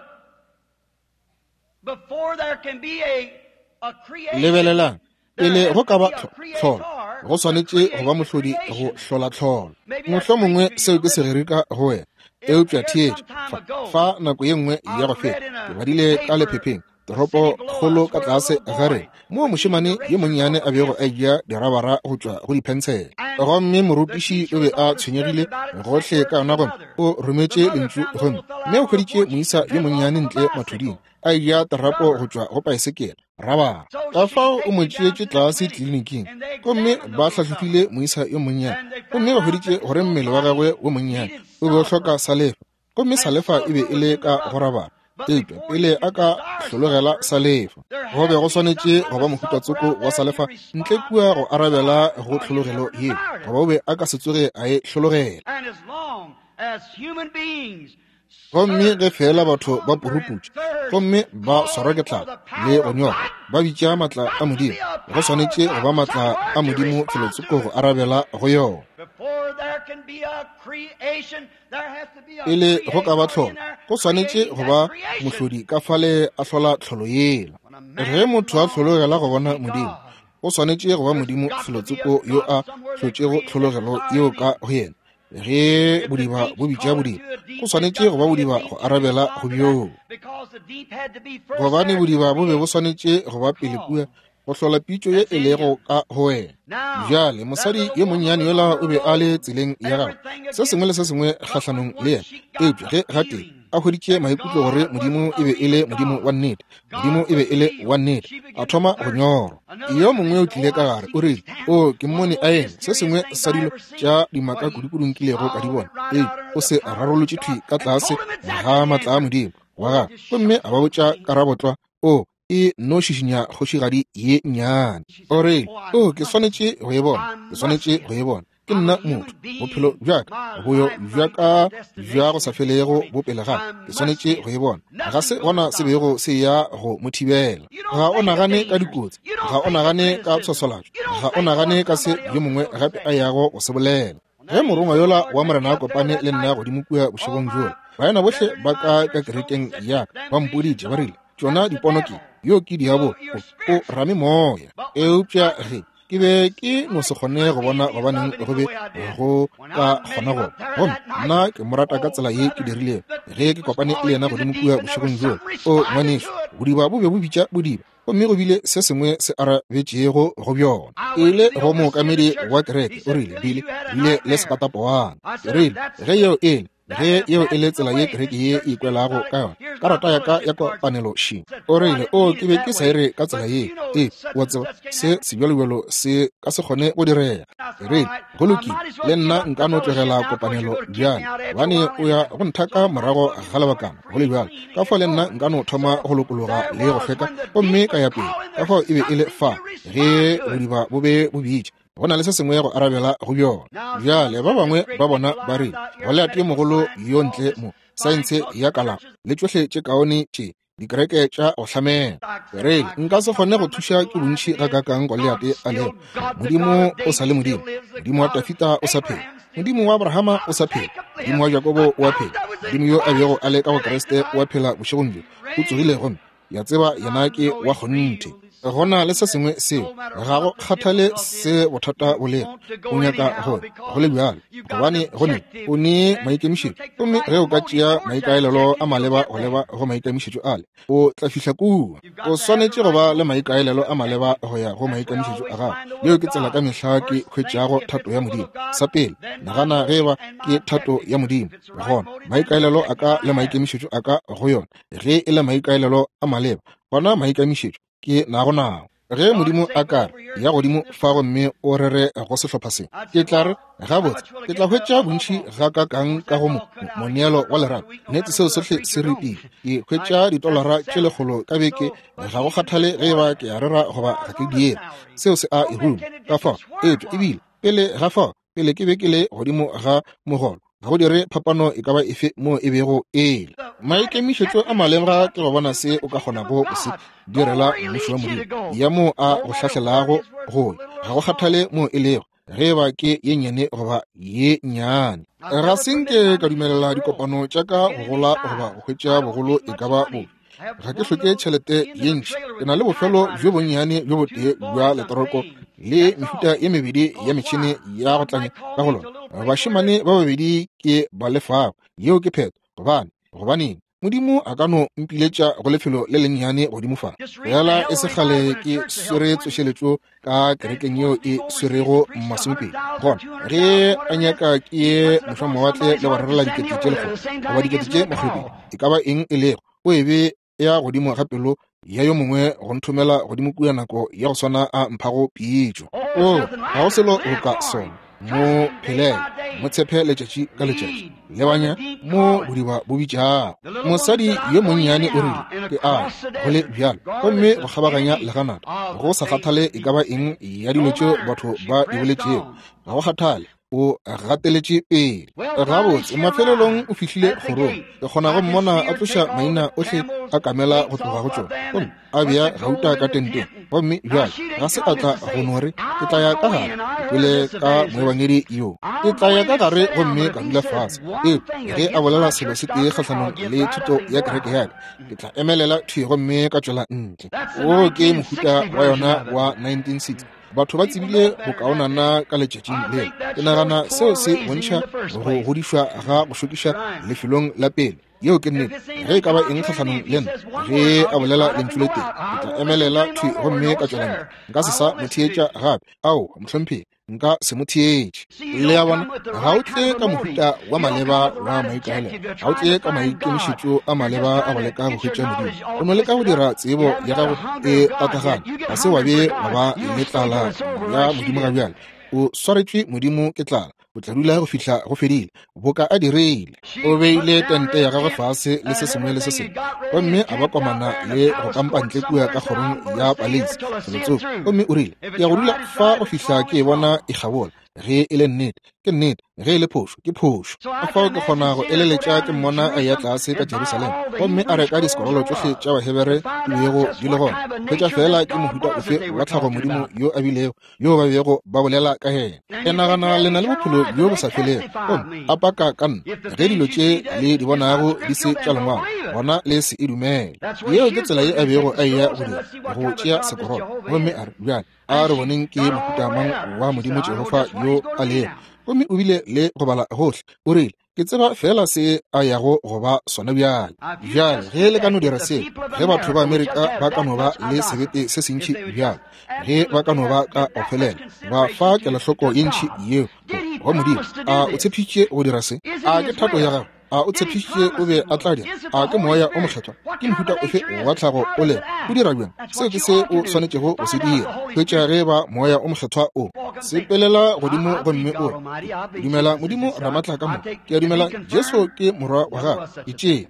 lebelelang pele go ka ba tlholo go swanetše go ba mohlodi go hlola tlholo mohlwa mongwe seo ke se rere ka go wena eupša theetša fa nako ye nngwe ya go feta ke badile ka lephepheng toropo kgolo ka tlase ga rena mo mošemane yo monnyane a bego a ja dirabara go tšwa go diphentsele gomme morutiši o be a tshwenyegile gohle ka yona gome o rometše lentšu gome mme o hweditše moisa yo monnyane ntle mathuding a ja tarapo go tšwa go paesekela rabara ka fao o mo tšeetše tlase tliliniking gomme ba hlahlofile moisa yo monnyane gomme ba hweditše gore mmele wa gagwe wo monnyane o be o hloka salefa gomme salefa e be e le ka go rabara eupša pele a ka hlologela salefa go be go swanetše go ba mohutatsoko wa salefa ntle kua go arabela go tlhologelo yeo goba o be a ka se tsoge a e hlologela gomme ge fela batho ba puruputša gomme ba swarwa ke tlala le go nyoga ba bitša maatla a modimo go swanetše go ba maatla a modimo felotsoko go arabela go yona pele go ka ba tlholo go swanetše go ba mohlodi ka fale a hlola tlholo yela ge motho a hlologela go bona modimo go swanetše go ba modimo felotsoko yo a hlotšego tlhologelo yeo ka go yena ge bodiba bo bitša bodiba go swanetše go ba bodiba go arabela go bjoo gobane bodiba bo be bo swanetše go ba pele kua go hlola pitšo ye e lego ka go wena bjale mosadi yo monnyane yola o be a le tseleng ya gagwe se sengwe le se sengwe kgahlanong le yena eupša ge gate a hweditše maikutlo gore modimo e be e le modimo wa nnete modimo e be e le wa nnete a thoma go nyora yo mongwe o tlile ka gare o rele ke mmone a ene se sengwe sa dilo tša dimaka kudukudungkilego ka di bona o se rarolotše thwi ka tlase ga maatla a modimo wa gagwe gomme a ba botša karabotlwa e no šišinya kgošigadi ye nnyane o rele ke swanetše go e bona ke swanetše go e bona ke nna motho bophelo bjaka boyo bjaka bja go sa felego bo pele ga ke swanetše go e bona ga se gona se bego se ya go mo thibela ga o nagane ka dikotsi ga o nagane ka tshosolatšo ga o nagane ka se yo mongwe gape a yago go se bolela ge morongwa yola wa morena a kopane le nna godimo kua bošegong jola baena bohle ba ka kerekeng yaka ba mpoditše ba rile tšona diponoke yo ke diabo o rame moya eupša ge ke be ke no se kgone go bona gobaneng go be go ka kgona go bona nna ke morata ka tsela ye ke dirile ge ke kopane le yena godimo kua bošegong jola ngwanešo bodiba bo be bo bitša bodiba gomme go bile se sengwe se arabetšego go bjona ele go mookamedi wa kereke o rile bile le sekatapoane ke rile ge yeo ele ge yeo e le tsela ye kereke ye e ikwelago ka yona karata ya ka ya kopanelo shi o rile ke be ke sa ire ka tsela ye wa tseba se sebjalobjalo se ka se kgone go direga ke rile go lokile le nna nka no tlogela kopanelo bjale gobane o ya go nthaka morago ga lebakana go le bjale ka fa le nna nka no thoma go lokologa le go hlweka gomme ka ya pele ka fao e be e le fa ge bodiba bo be bo bitša go na le se sengwe go arabela go bjona bjale ba bangwe ba bona ba re go le ate mogolo yo ntle mo saense ya kalafo le tsohle tše kaone tše dikereke tša go hlamela berele nka se kgone go thuša ke bontši ga kakang go le ate a leo modimo o sa le modimo modimo wa Dafita o sa phela modimo wa Abrahama o sa phela modimo wa Jakobo o a phela modimo yo a bego a le ka go Kriste o a phela bošegong bjo o tsogile gomme ya tseba yena ke wa kgonthe gona le se sengwe seo ga go kgathale se bothata bo le o nyaka go le bjalo gobane gone o ne maikemišetšo gomme ge o ka tšea maikaelelo a maleba go leba go maikemišetšo ale o tla fihla kua o swanetše go ba le maikaelelo a maleba go ya go maikemišetšo a gago leo ke tsela ka mehla ke hwetšago thato ya modimo sa pele nagana ge ba ke thato ya modimo gona maikaelelo a ka le maikemišetšo a ka go yona ge e le maikaelelo a maleba gona maikemišetšo ke nago ge modimo a ka ya godimo fa gomme o rere go sehlopha se ke tla re gabotse ke tla hwetša bontši ga ka kang ka go moneelo wa lerato nnete seo sohle se repile ke hwetša $100 ka beke ga go kgathale ge ba ke a rera goba ga ke diela seo se a ehuma ka fao eto ebile pele ga fao pele ke be ke le godimo ga mogolo ga go dire phapano e ka ba efe mo e bego ele maikemišetšo a maleba ke go bona se o ka kgonago o se direla mmušo wa modimo ya mo a go hlahlelago go ga go kgathale mo e lego ge ba ke ye nyene goba ye nnyane ga senke ka dumelela dikopano tša ka go gola goba go hwetša bogolo e ka ba bo ga ke hloke tšhelete ye ntši ke na le bofelo bjo bonnyane bjo botee bja letoroko le mehuta ye mebedi ya metšhini ya go tlanya ka go lona bašemane ba babedi ke ba lefago yeo ke pheto gobaneng modimo a ka no mpiletša go lefelo le lennyane godimo fa fela e segale ke swere tsošeletšo ka kerekeng yeo e swerego masomepedi gona ge a nyaka ke ye mošamawatle le go rerela dikete tše lekgolo goba dikete tše makgopedi e ka ba eng e lego o ebe ya godimo ga pelo ya yo mongwe go nthomela godimo kua nako ya go swana a mphago pietšo ga go selo o ka sona mo phelele mo tshepe letšatši ka letšatši lebanya mo bodiba bo bitšago mosadi yo monnyane o rile ke a go le bjalo gomme go kgabaganya leganata go sa kgathale e ka ba eng ya dilo tšeo batho ba di boletšego ga go kgathale o gateletše pele gabotse mafelelong o fihlile kgorong ke kgona go mmona a tloša maina ohle a kamela go tloga go tšona gomme a bea gauta ka tenteng gomme bjale ga se a tla gonore ke tla ya ka gare pele ka moebangedi yo ke tla ya ka gare gomme ka dula fase ge a bolela selo se tee kgatlhanong le thuto ya kereke yake ke tla emelela thue gomme ka tšwela ntle o ke mohuta wa yona wa 1960 batho ba tsebile go kaonana ka letšatšing le ke nagana seo se bontšha go godišwa ga go šokiša lefelong la pele yeo ke nnete ge e ka ba eng kgatlhanong le nna ge a bolela lentswe le teng ke tla emelela thue gomme ka tšwela ntle nka se sa motheetša gape ao mohlompheng nka se motheetše le ya bona ga o tle ka mohuta wa maleba wa maikaelelo ga o tle ka maikemišetšo a maleba a go leka go hwetša modimo o no leka go dira tsebo ya gago e patagana ga se wa be wa ba le tlala ya modimo ka bjale o swaretšwe modimo ke tlala o tla dula go fihla go fedile boka a direile o beile tente ya gagwe fase le se sengwe le se sengwe gomme a ba komana le go kampantle kua ka kgorong ya palesi selotso gomme o rile ke ya go dula fa go fihla ke e bona e gabola ge e le nnete ke nnete ge e le phošo ke phošo ka fao ke kgona go eleletša ke mmona a ya tlase ka jerusalema gomme a reka disekorolo tsohle tša bahebere di bego di le gona hwetša fela ke mohuta ofe wa tlhago modimo yo a bilego yo ba bego ba bolela ka yena ke nagana le na le bophelo bjo bo sa felego gomme a paka ka nna ge dilo tše le di bonago di se tša lengwago gona le se e dumele yeo ke tsela ye a bego a eya go dira go tšea sekorolo gomme a re bjale a re boneng ke mohuta mang wa modimo jehova yo a lego gomme o bile le go bala gohle o rile ke tseba fela se a yago go ba sona bjale ge le ka no dira se ge batho ba amerika ba ka no ba le sebete se sentšhi bjale ge ba ka no ba ka ofelela ba fa kelahloko ye ntšhi yeo wa modimo a o tshepitše go dira se a ke thato ya gago a o tshepišitše o be a tla dira a ke moya o mokgethwa ke mohuta ofe wa tlhago o le o dira bjang seo ke se o swanetšego o se dira hwetša ge ba moya o mokgethwa o sepelela godimo gomme o dumela modimo ramatla ka mo ke a dumela jesu ke morwa wa gago itšee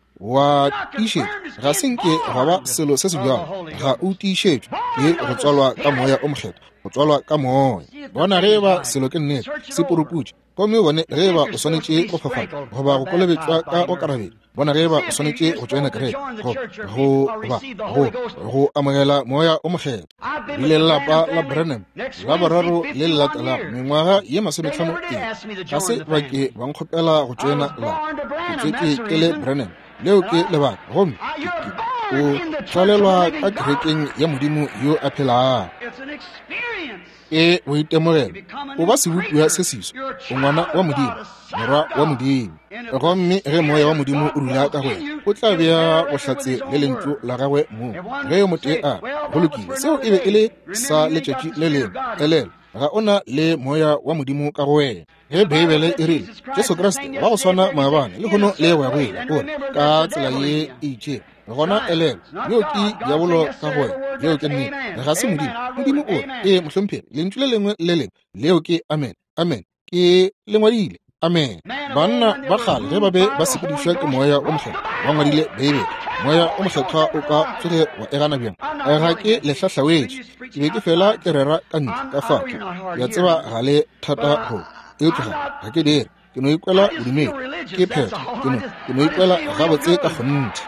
wa tišetšwe ga senke ga ba selo se se bjalo ga o tišetšwe ke go tswalwa ka moya o mokgethwa go tswalwa ka moya bona ge ba selo ke nnete se poruputše gomme bone ge ba o swanetše go fafana goba go kolobetšwa ka go karabedi bona ge ba o swanetše go tšwaena kereke go amogela moya o mokgethwa bile lelapa la Branham la boraro le le latelago mengwaga ye 50 ga se bake ba nkgopela go tšwaena la ke tsweke ke le Branham leo ke lebaka gomme o tlalelwa ka kerekeng ya modimo yo a phelang. E o itemogela o ba sebopua se seso o ngwana wa modimo, morwa wa modimo. Gomme ge moya wa modimo o dula ka wena o tla bea bohlatse le lentlo la gagwe mo. Ge yo motho a go lokile seo e be e le sa letšatši le lengwe elelo ga ona le moya wa modimo ka go wena. Ge Bibele e rile Jesu Kriste wa go swana maabane le gono le wa goela gore ka tsela ye e itše gona elelo yo ke diabolo ka goe yeo ke nnete ga se modimo o e mohlomphedi lentswe le lengwe le lengwe leo ke amen amen ke le ngwadile amen. Banna ba kgale ge ba be ba sepedišwa ke moya o mohlethwa ba ngwadile Bibele. Moya o mohlethwa o ka tsoge wa egana bjang ga ke lehlahlawetše ke be ke fela ke rera ka ntle ka fatla ya tseba ga le thata go e tloga ga ke dire ke no ikwela bodumedi ke phetha ke no ikwela gabotse ka kgonnthe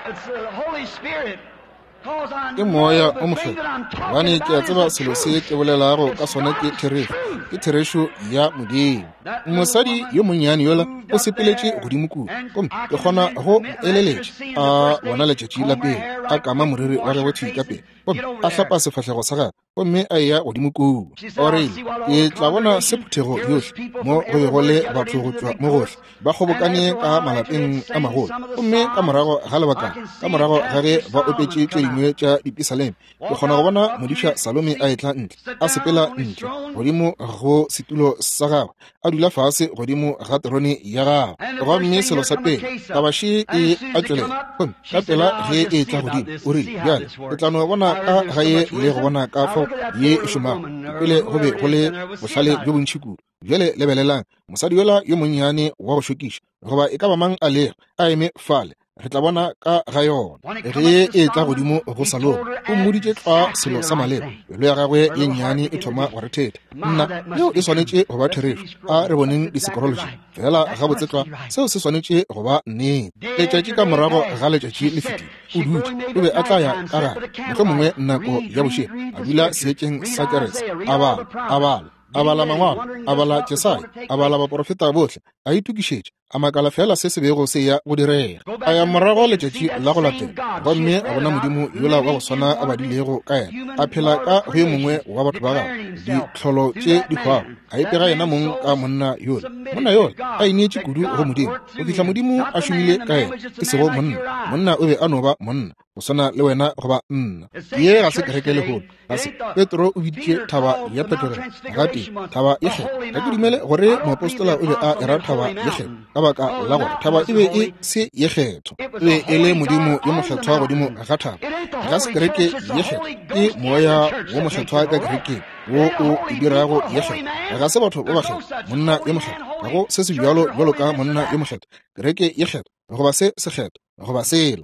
ke moya o mohlethwa gobane ke a tseba selo se ke bolelago ka sona ke therešo ya modimo. Mosadi yo monnyane yola o sepeletše godimo kudu gomme ke kgona go eleletše a bona letšatši la pele a kama moriri wa gagwe thii ka pele gomme a hlapa sefahlego sa gagwe gomme a eya godimo kudu. Ore ke tla bona sephuthego yohle mo go bego le batho go tšwa mo gohle ba kgobokane ka malapeng a magolo gomme ka morago ga lebaka ka morago ga ge ba opetše tše dingwe tša dipisaleme ke kgona go bona modiša Salome a etla ntle a sepela ntle godimo go setulo sa gagwe a dula fase godimo ga terone ya gagwe. Gomme selo sa pele tabaši e a tšwelela gomme ka pela ge e tla godimo o rile bjale ke tla no bona ka gae le go bona ka fao ye e šomago pele go be go le bohlale bjo bontšhi kudu. Bjale lebelelang mosadi yola yo monnyane wa go šokiša goba e ka ba mang a lega a eme fale re tla bona ka ga yona ge e tla godimo go Salome o mmoditše tla selo sa maleba pelo ya gagwe ye nnyane e thoma wa re theta nna yeo e swanetše go ba therešo a re boneng disekorološi fela gabotse tla seo se swanetše go ba nnete. Letšatši ka morago ga letšatši le fetile o dutše o be a tla ya ka gare mohlho mongwe nako ya bošego a dula seetšeng sa kerese a bala mangwalo a bala Jesaya a bala baprofeta bohle a itukišetše a makala fela se se bego se ya go direga a ya morago letšatši la go latela gomme a bona modimo yola wa go swana a badilego ka yena a phela ka go yo mongwe wa batho ba gagwe dihlolo tše dikgwago a ipega yena mong ka monna yola a ineetše kudu go modimo go fihla modimo a šomile ka yena ke sego monna o be a no ba monna go swana le wena goba nna ye ga se kereke le golo ga se Petro o biditše thaba ya petogelo gate thaba ye kgetho ga ke dumele gore moapostola o be a era thaba ye kgetho ka baka la gore thaba e be e se ye kgetho e be e le modimo yo mohlethwa godimo ga thaba ga se kereke ye kgetho ke moya wo mohlethwa ka kereke wo o e dirago ye kgetho ga se batho ba ba kgetho monna yo mohlethwa ga go se se bjalo ka monna yo mohlethwa kereke ye kgetho goba se sekgetho goba sela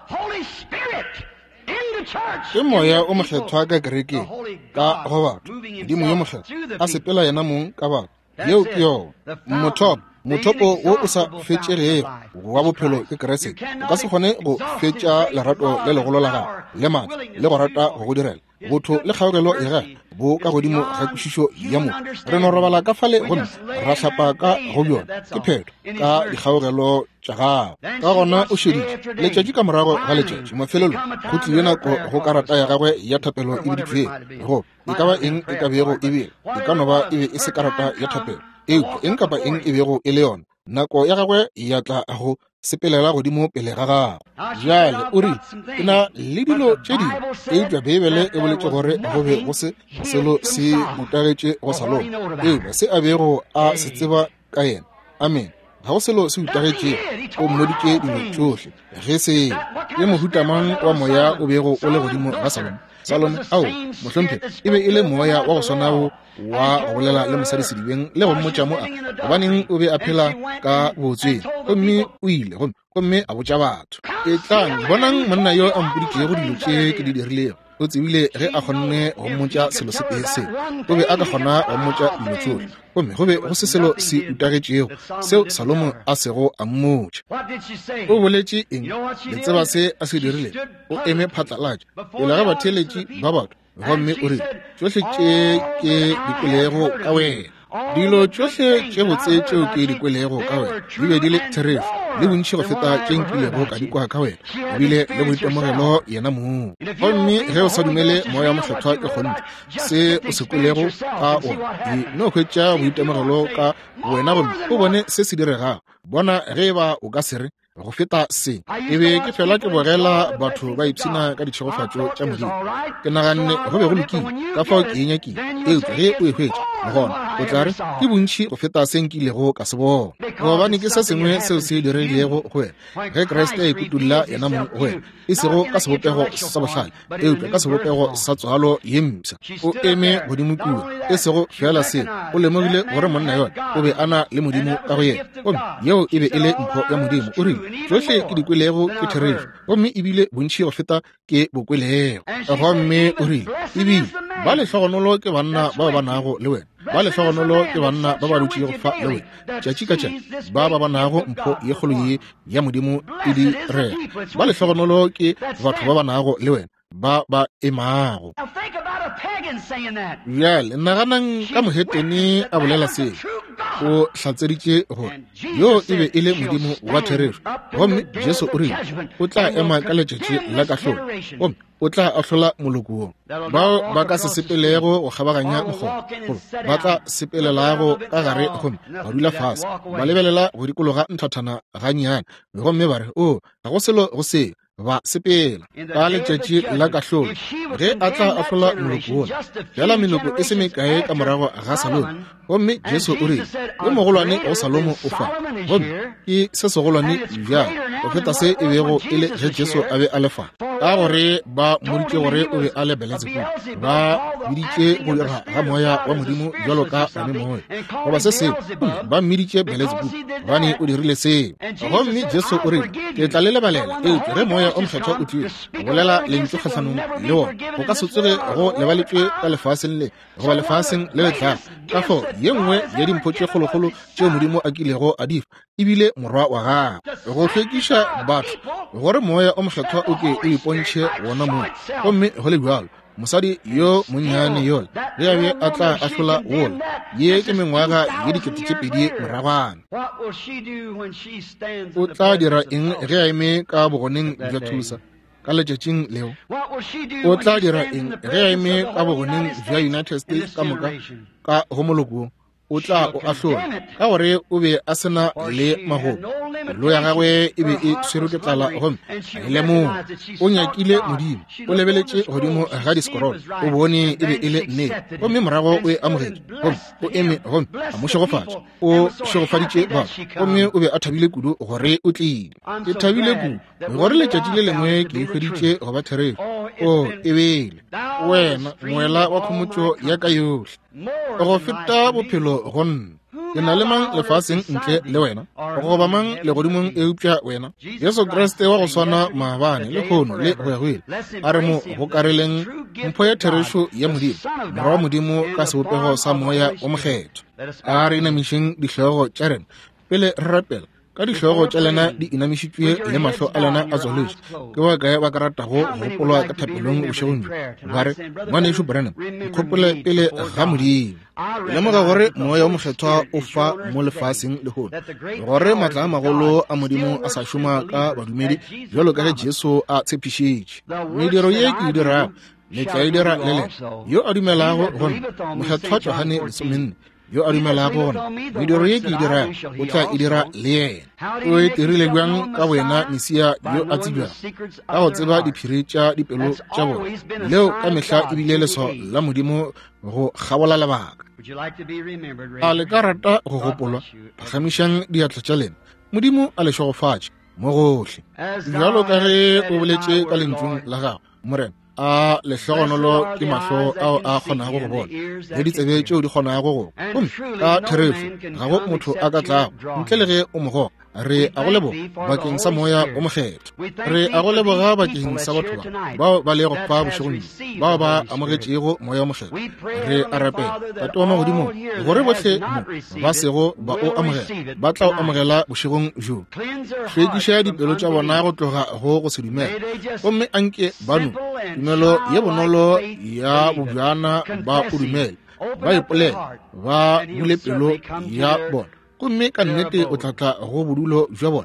ke moya o mohlethwa ka kereke ka go batho modimo yo mohlethwa a sepela yena mong ka batho yeo ke yona mothopo wo o sa fetšegego wa bophelo ke keresete o ka se kgone go fetša lerato le legolo la gago le maatla le go rata go go direla botho le kgaogelo e gage bo ka godimo ga kwešišo ya motho re no robala ka fale gomme ra hlapa ka go bjona ke phetho ka dikgaogelo tša gago ka gona o šeditše letšatši ka morago ga letšatši mafelelo go tlile nako go karata ya gagwe ya thapelo e beditšweng go e ka ba eng e ka bego e bele e ka no ba e be e se karata ya thapelo eng kapa eng e bego e le yona nako ya gagwe ya tla a go sepelela godimo pele ga gago. Jale o rile ke na le dilo tše dingwe eupša Bibele e boletše gore go be go se selo se utagetše go Salome eupša se a bego a se tseba ka yena amen ga go selo se utagetše o mmoditše dilo tšohle ge se ye mohutamang wa moya o bego o le godimo ga Salome ao mohlompe e be e le moya wa go swanao wa go bolela le mosadi sedibeng le go mmotša mo a gobaneng o be a phela ka botsweng gomme o ile gomme a botša batho e tlang bonang monna yo a mpoditšego dilo tše ke di dirilego o tsebile ge a kgonne go mmotša selo se se o be a ka kgona go mmotša dilo tšohle gomme go be go se selo se utagetšego seo Salomo a sego a mmotša o boletše eng le tseba se a se dirile o eme phatlalatša pele ga batheeletši ba batho gomme o re tšohle tše ke dikwelego ka wena dilo tšohle tše botse tšeo ke dikwelego ka wena di be di le therefo le bontši go feta tše nkilego ka dikwa ka wena ebile le boitemogelo yena moo gomme ge o sa dumele moya mohlethwa ke kgonte se o se kwelego ka ona no hwetša boitemogelo ka wena gomme o bone se se diregago bona ge ba o ka sere go feta se e be ke fela ke bogela batho ba ipshina ka ditšhegofatšo tša modimo ke naganne go be go lokile ka fao ke enyakile eupša ge o e hwetša gona o tla re ke bontšhi go feta se nkilego ka se bona gobane ke se sengwe seo se diregilego go wena ge kreste a ikutulla yena mo go wena e sego ka sebopego sa bohlale eupša ka sebopego sa tswalo ye mpša o eme godimo kua e sego fela se o lemogile gore monna yona o be a na le modimo ka go yena gomme yeo e be e le mpho ya modimo o rile tsohle ke dikwelego ke therešo gomme ebile bontšhi go feta ke bokwelego gomme o rile ebile ba lehlogonolo ke banna ba ba nago le wena ba lehlogonolo ke banna ba ba dutše go fa le wena tšatši ka tšatši ba ba nago mpho ye kgolo ye ya modimo e di rega ba lehlogonolo ke batho ba ba nago le wena ba emago bjale naganang ka moheteni a bolela se o hlatseditše gore yo e be e le modimo wa therešo gomme jesu o rile o tla ema ka letšatši la kahlolo gomme o tla ahlola molokong bao ba ka se sepelego go kgabaganya nkgono gore ba tla sepelelago ka gare gomme ba dula fase ba lebelela go dikologa nthathana gannyane gomme ba re o ga go selo go se ba sepela ka letšatši la kahlolo ge a tla ahlola moloko wona fela menoko e se mekae ka morago ga salomo gomme jesu o rile yo mogolwane go salomo o fa gomme ke se segolwane bjang go feta se e bego e le ge jesu a be a lefa ka gore ba moditše gore o be a le Belzebul ba meditše go dira ga moya wa modimo bjalo ka one moya goba se seo ba meditše Belzebul gobane o dirile seo gomme jesu o rile ke tla le lebalela eupša ge moya o mokgethwa o tile go bolela lentswe kgatlhanong le wona go ka se tsoge go lebaletswe ka lefaseng le goba lefaseng le letlang ka fo ye nngwe ya dimpho tše kgolokgolo tšeo modimo a kilego a difa ebile morwa wa gago go hlwekiša batho gore moya o mokgethwa o ke o ipontšhe wona moo gomme go le bjalo mosadi yo monnyane yola ge a be a tla ahlola wola ye ke mengwaga ye 2,000 moragwana o tla dira eng ge a eme ka bogoneng bja thusa ka letšatšing leo o tla dira eng ge a eme ka bogoneng bja United States ka moka ka go molokong o tla o ahlola ka gore o be a sena le magobo lo ya gagwe e be e swerwe ke tlala gomme a ile moo o nyakile modimo o lebeletše godimo ga diskorolo o bone e be e le nnete gomme morago o e amogetše gomme o eme gomme a mo šegofatša o šegofaditše batho gomme o be a thabile kudu gore o tlile ke thabile kudu gore letšatši le lengwe ke ihweditše go ba therešo o e bele wena moela wa khomotšo ya ka yohle go feta bophelo gonna ke na le mang lefaseng ntle le wena go ba mang le godimong eupša wena jesu kriste wa go swana maabane le kgono le go ya goele a re mo gokareleng mpho ya therešo ya modimo morwa wa modimo ka sebopego sa moya o mokgetho a re inamišeng dihlogo tša rena pele re rapela ka dihlogo tša lena di inamišitšwe le mahlo a lena a tswaletše ke ba kae ba ka ratago go gopolwa ka thapelong bošegong jo ba re ngwanešo branam ikgopole pele ga modimo lemoga gore moya wa mokgethwa o fa mo lefaseng le gona gore maatla a magolo a modimo a sa šoma ka badumedi bjalo ka ge jesu a tshepišitše mediro ye ke e dirago le tla e dira le lena yo a dumelago gona mokgethwa Johane 14 yo a dumelago gona mediro ye ke e dirago o tla e dira le yena o e tirile bjang ka wena Mesia yo a tsebjang ka go tseba diphiri tša dipelo tša bona leo ka mehla e bile leso la modimo go gabola lebaka a le ka rata go gopolwa pagamišang diatla tša lena modimo a le šogofatše mo gohle bjalo ka ge o boletše ka lentsweng la gago morena a lehlogonolo ke mahlo ao a kgonago go bona le ditsebe tšeo di kgonago go gomme ka therešo ga go motho a ka tlago ntle le ge o mogoga re a go leboga bakeng sa moya o mokgetho re a go leboga bakeng sa batho bao ba le go fa bošegong bao ba amogetšego moya o mokgetho re a rapela tate wa magodimo gore bohle ba sego ba o amogela ba tla o amogela bošegong jo hlwekiša dipelo tša bona go tloga go se dumela gomme anke bano tumelo ye bonolo ya bobjana ba o dumele ba ipolela ba bule pelo ya bona gomme ka nnete o tlatla go bodulo jwa bona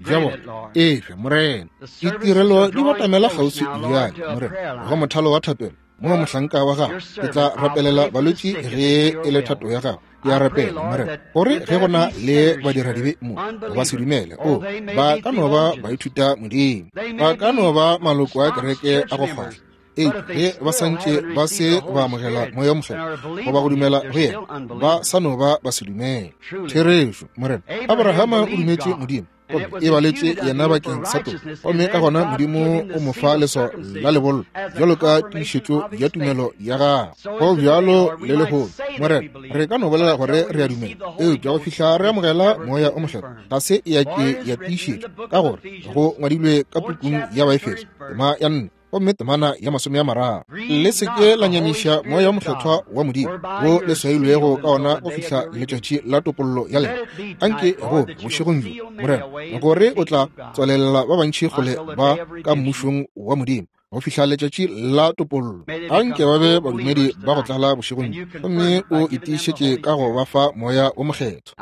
jabo efe morena ditirelo di batamela gausi bjale morena go mothalo wa thapelo mo mohlanka wa gago ke tla rapelela balwetši ge e le thato ya gago ya rapela morena gore ge gona le badiradibe mo ba se dumele ba ka no ba ithuta modimo ba ka no ba maloko a kereke a go kgwahla ge ba santše ba se ba amogela moya mogela go ba go dumela go yena ba sa no ba se dumele therešo morena abrahama o dumetše modimo e baletše yena bakeng sa to gomme ka gona modimo o mo fa leso la lebollo jalo ka tiišetšo ya tumelo ya gago go bjalo le legolo morena re ka no bolela gore re a dumela ja go fihla re amogela moya o mohlelo ga se ya tiišetšo ka gore go ngwadilwe ka pukung ya baefeso tema ya 4 gomme temana ya 30 le seke la nyamiša moya wa mohlethwa wa modimo wo le swailwego ka ona go fihla letšatši la topollo ya lena anke go bošegong bjo morena gore o tla tswalelela ba bantši kgole ba ka mmušong wa modimo go fihla letšatši la topollo anke ba be badumedi ba go tlala bošegong gomme o itiišetše ka go ba fa moya o mokgetho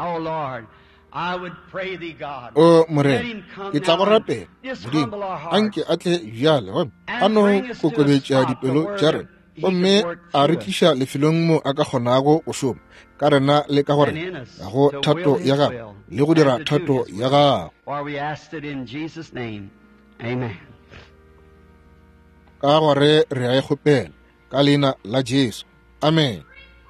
morena ke tla go rapela modimo anke a tle bjale gomme a no kokobetša dipelo tša rena gomme a re tliša lefelong mo a ka kgonago go šoma ka rena le ka gore ga go thato ya gago le go dira thato ya gago ka gore re a e kgopela ka leina la Jesu amen.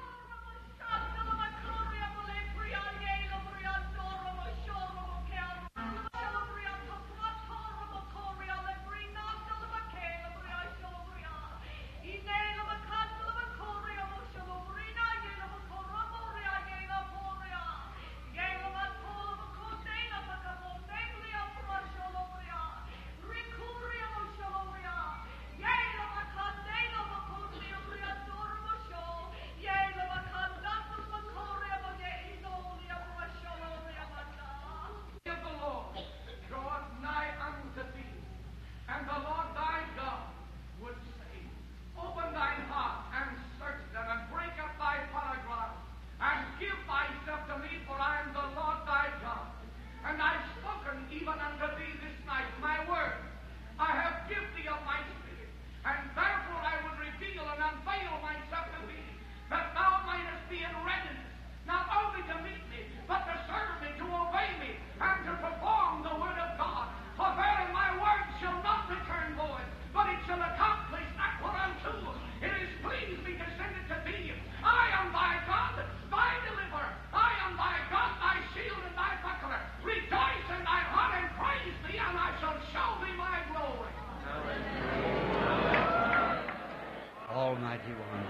Almighty One.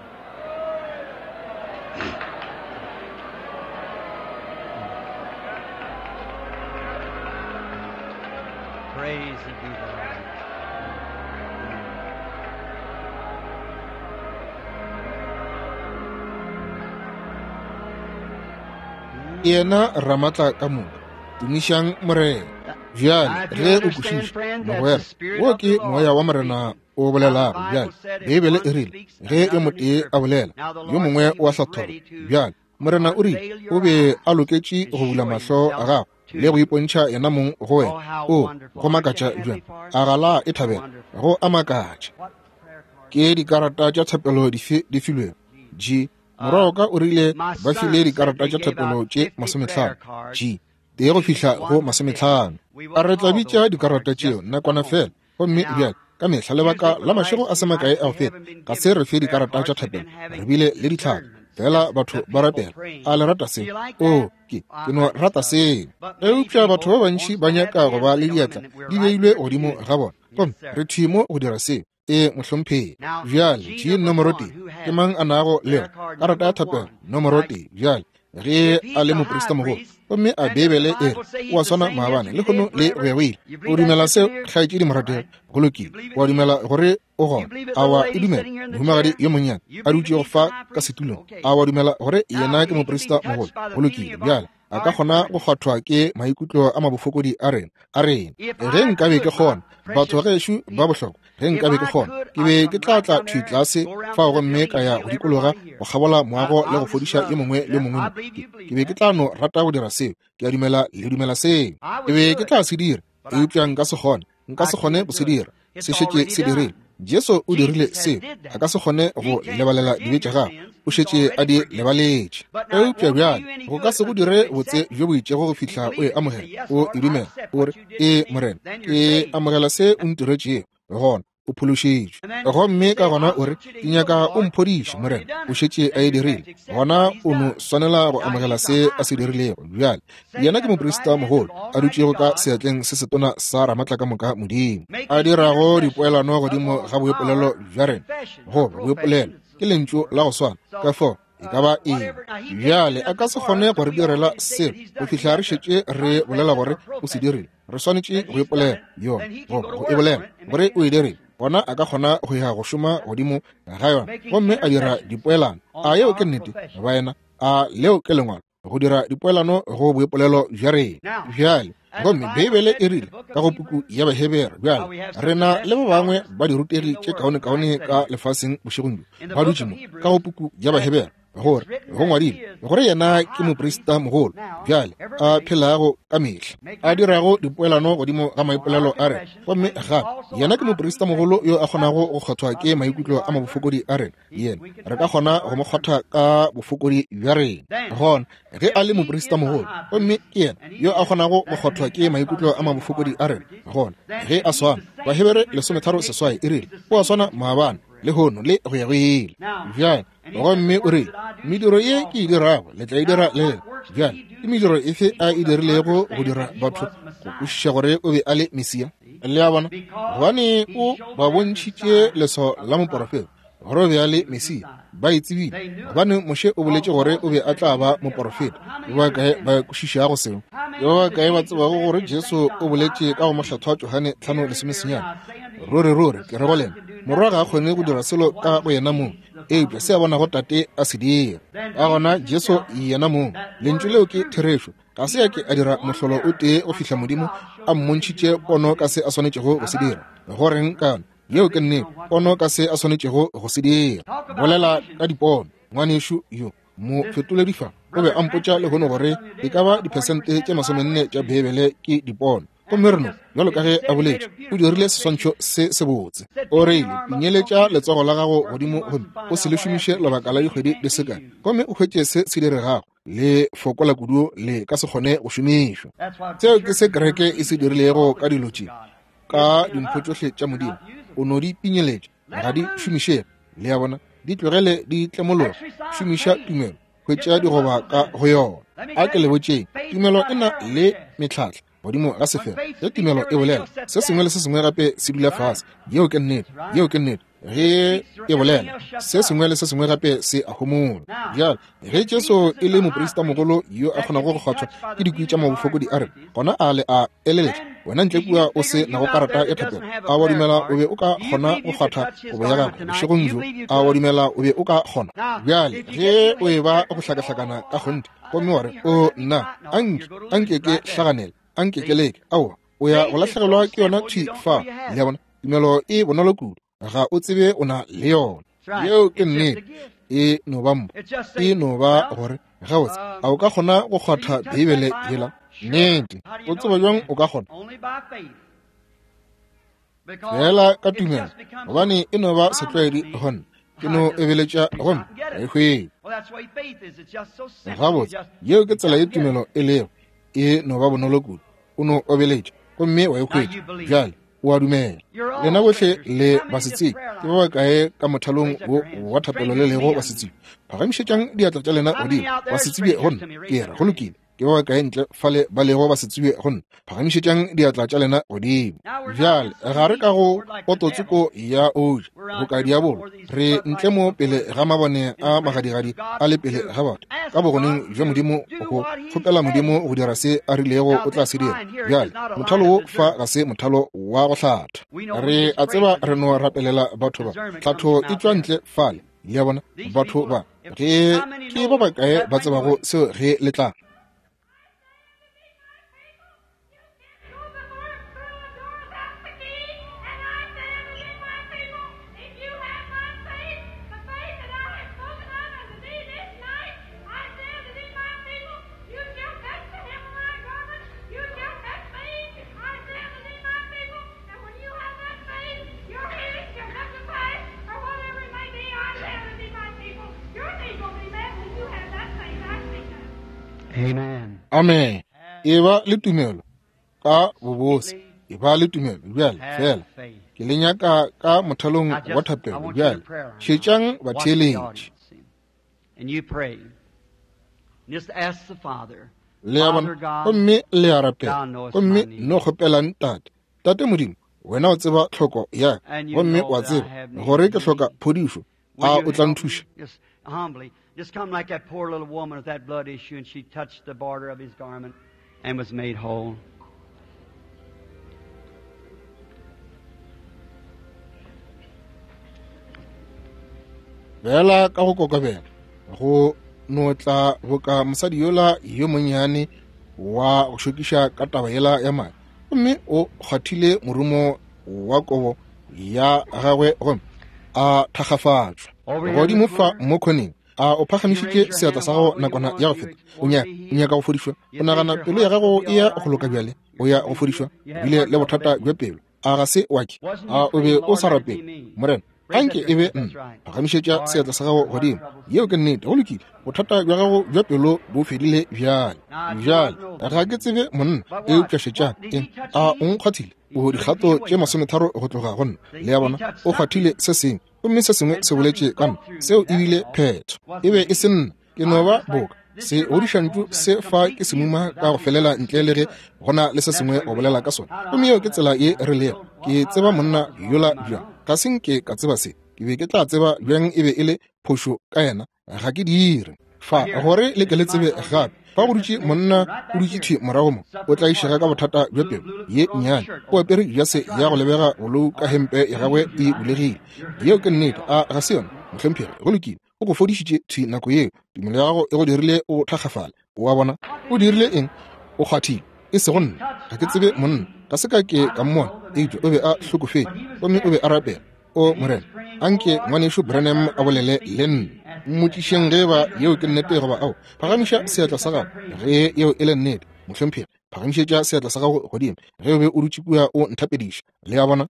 Praise be the Lord. yena ramatla ka moka tumišang morena bjale ge o kwešiša mogwera wo ke moya wa morena o bolelago bjale beebele e rile ge yo motee a bolela yo mongwe o a hlathora bjale morena o rile o be a loketše go bula mahlo a gago le go ipontšha yena mong go wena go makatša bjale a gala e thabela go a makatša ke dikarata tša tshepelo di filwego g moroka o rile ba file dikarata tša thapelo tše 50 g tee go fihla go 50 a re tla bitša dikarata tšeo nakwana fela gomme bjale ka mehla lebaka la mašego a semakae a go feta ka se re fe dikarata tša thapelo re bile le ditlhaka fela batho ba rapela a le rata se ke no rata se eupša batho ba bantši ba nyaka go ba le diatla di beilwe godimo ga bona gomme re thimo go dira seo mohlomphedi bjale tšee nomoro tee ke mang a nago le karata ya thapelo nomoro tee bjale ge a le moporista mogolo gomme a beebele ere o a swana maabane le kgono le beoile o dumela seo tlhaetšedi moratego go lokile o a dumela gore o gona a wa e dumela mohumagadi yo monnyane a dutše go fa ka setulong a wa dumela gore yena ke moporista mogolo go lokile bjale a ka kgona go kgwathwa ke maikutlo a mabofokodi a rena ge nkabe ke kgona batho gešo ba bohlokwa ge nkabe ke kgona ke be ke tlatla thwi tlase fa gomme ka ya go dikologa go kgabola moago le go fodiša yo mongwe le mongwe ke be ke tla no rata go dira seo ke a dumela le dumela seo ke be ke tla se dira eupša nka se kgone go se dira se šetše se dirile Jesu o dirile se a ka se kgone go lebalela dibe tša gagwe o šetše a di lebaletše eupša bjale go ka se go dire botse jo bo itšego go fihla o e amogela o e dumela ore morena ke amogela se o ntiretšego gona o phološitšwe gomme ka gona ore ke nyaka o mphodiše morena o šetše a e dirile gona o no swanela go amogela se a se dirilego bjale yena ke moporista mogolo a dutšego ka seatleng se setona sa ramatla ka moka modimo a dirago dipoelano godimo ga boepolelo bja rena goba boepolelo ke lentšu la go swana ka fo e ka ba eng bjale a ka se kgone gore direla selo go fihla re šetše re bolela gore o se dirile re swanetše go epolela yona goba go e bolela gore o e dirile gona a ka kgona go ya go šoma godimo ga yona gomme a dira dipoelano a yeo ke nnete ba yena a leo ke lengwalo go dira dipoelano go boepolelo bja rena bjale gomme beibele e rile ka go puku ya bahebere bjale rena le ba bangwe ba dirutegi tše kaone ka lefaseng bošegong ba dutšemo ka go puku ya bahebere gore go ngwadile gore yena ke moporista mogolo bjale a phelago ka mehla a dirago dipoelano godimo ga maipolelo a rena gomme gape yena ke moporista mogolo yo a kgonago go kgethwa ke maikutlo a mabofokodi a rena yena re ka kgona go mo kgotha ka bofokodi bja rena gona ge a le moporista mogolo gomme ke yena yo a kgonago go kgethwa ke maikutlo a mabofokodi a rena gona ge a swana bahebere 13 e rile o a swana maabane le hono le go ya go ile bjale gomme o rile mediro ye ke e dirago le tla e dira le bjale ke mediro efe a e dirilego go dira batho go kwešiša gore o be a le mesia le a bona gobane o ba bontšhitše leso la moporofeta gore o be a le mesia ba e tsebile gobane moše o boletše gore o be a tla ba moporofeta yo ba kae ba kwešišago seo yo ba kae ba tsebago gore Jesu o boletše ka go mohlathwa Johane 5:9 ruri ke re go lena morwa ga a kgone go dira selo ka go yena moo eupša se a bona go tate a se dira ka gona Jesu yena moo lentšu leo ke therešo ga se yake a dira mohlolo o tee go fihla modimo a mmontšhitše pono ka se a swanetšego go se dira goreng kana yeo ke nnete pono ka se a swanetšego go se dira bolela ka dipono ngwanešo yo mo fetoledifa o be a mpotša le gono gore e ka ba dipersente tše 40 tša bebele ke dipono gomme reno jalo ka ge a boletše o dirile seswantšho se botse o reile pinyeletša letsogo la gago godimo gomme o se le šomiše lebaka la dikgwedi le sekane gomme o hwetše se diregago le fokola kudu le ka se kgone go šomišwa seo ke se kereke e se dirilego ka dilo tše ka dimpho tšohle tša modimo o no di pinyeletša ga di šomišega le a bona di tlogele di tlemologa šomiša tumelo hwetša digoba ka go yona a ke le botšeng tumelo e na le metlhatlha godimo ga sefela ge tumelo e bolela se sengwe le se sengwe gape se dula fase yeo ke nnete ge e bolela se sengwe le se sengwe gape se a homola bjale ge Jesu e le moporista mogolo yo a kgonago go kgwathwa ke dikwi tša mabofokodi a rena gona a le a eleletša wena ntle kua o se nago karata ya thapelo a wa dumela o be o ka kgona go kgwatha gobo ya gago bošegong jo a wa dumela o be o ka kgona bjale ge o e ba go hlakahlakana ka kgonte gomme wa re o nna anke ke hlaganela anke keleke aowa o ya go latlhegelwa ke yona fa le bona tumelo e bonolo kudu ga o tsebe o na le yona yeo ke nnete e no ba mbo e no ba gore gabotse a o ka kgona go kgwatha beibele hela nnete o tseba jwang o ka kgona fela ka tumelo gobane e no ba setlwaedi gona ke no ebeletša gomme ga e hwele gabotse yeo ke tsela ye tumelo e lego e no ba bonolo kudu o no obeletša gomme wa e hwetša bjale o a dumela lena bohle le basetsebi ke ba bakae ka mothalong wo wa thapelo le lego basetsebi phagamišetšang diatla tša lena godimo basetsebi gonna ke ra go lokile ke ba bakae ntle fale ba lego basetsebi gonna phagamišetšang diatla tša lena godimo bjale ga re ka go pototsoko ya oja bokadi ya bolo re ntle mo pele ga mabone a magadigadi a le pele ga batho ka bogoneng jwa modimo go kgopela modimo go dira se a rilego o tla se dira bjale mothalo wo fa ga se mothalo wa go hlatha re a tseba re no rapelela batho ba hlatho e tšwa ntle fale le bona batho ba ge ke ba bakae ba tsebago seo ge letlang amen. Eba le tumelo ka bobosi, eba le tumelo bjale fela. Ke le nyaka ka mothalong wa thapelo bjale, šetšang batheeletši. And you pray. Just ask the Father. Le ya bona, gomme le ya rapela, gomme no kgopelang tate Modimo, wena o tseba tlhoko ya, gomme wa tseba gore ke hloka phodišo, a o tla nthuša. Just humbly, just come like that poor little woman with that blood issue, and she touched the border of his garment and was made whole. Bela ka go kokobela, go notla boka mosadi yola yo monnyane wa go šokiša ka taba yela ya mae, gomme o kgathile morumo wa kobo ya gagwe gomme a thakgafatšwa. Godimo fa mo kgoneng, a o phagamišitše seatla sa gago nakwana ya go feta, o nyaka go fodišwa, o nagana pelo ya gago e ya go loka bjale, o ya go fodišwa, bile le bothata bja pelo, a ga se wake, a o be o sa rapele, morena. Anke e be phagamišetša seatla sa gago godimo, yeo ke nnete go lokile, bothata bja gago bja pelo bo fedile bjale. Ga ke tsebe monna e upšašetšang eng, a o nkgwathile o dikgato tše 30 go tloga gonna, le ya bona o kgwathile se sengwe, gomme se sengwe se boletše ka nna, seo e bile phetho, e be e se nna, ke no ba boka, se odišantšu se fa ke semuma ka go felela ntle le ge gona le se sengwe go bolela ka sone. Gomme yeo ke tsela ye re lego, ke tseba monna yola bjang, ka senke ka tseba se, ke be ke tla tseba bjang e be e le phošo ka yena, ga ke dire. Fa gore le ke le tsebe gape, fa go dutše monna o dutšitše morago mo, o tla išega ka bothata bja pelo ye nnyane, o apere jase ya go lebega golo ka hempe ya gagwe e bulegile, yeo ke nnete a ga se yona mohlomphegi go lokile, o go fodišitše thi nako yeo, tumelo ya gago e go dirile o thakgafala, o a bona o dirile eng, o kgwathile, e se go nna, ga ke tsebe monna, ka se ka ke ka mmona, eitšwe o be a hlokofetse, gomme o be a rapela, o morena, anke ngwanešo Branham a bolele le nna, mmotšišeng ge ba yeo ke nnete goba ao, phagamiša seatla sa gago, ge yeo e le nnete, mohlomphegi, phagamišetša seatla sa gago godimo, ge o be o dutše kua o nthapediša, le ya bona.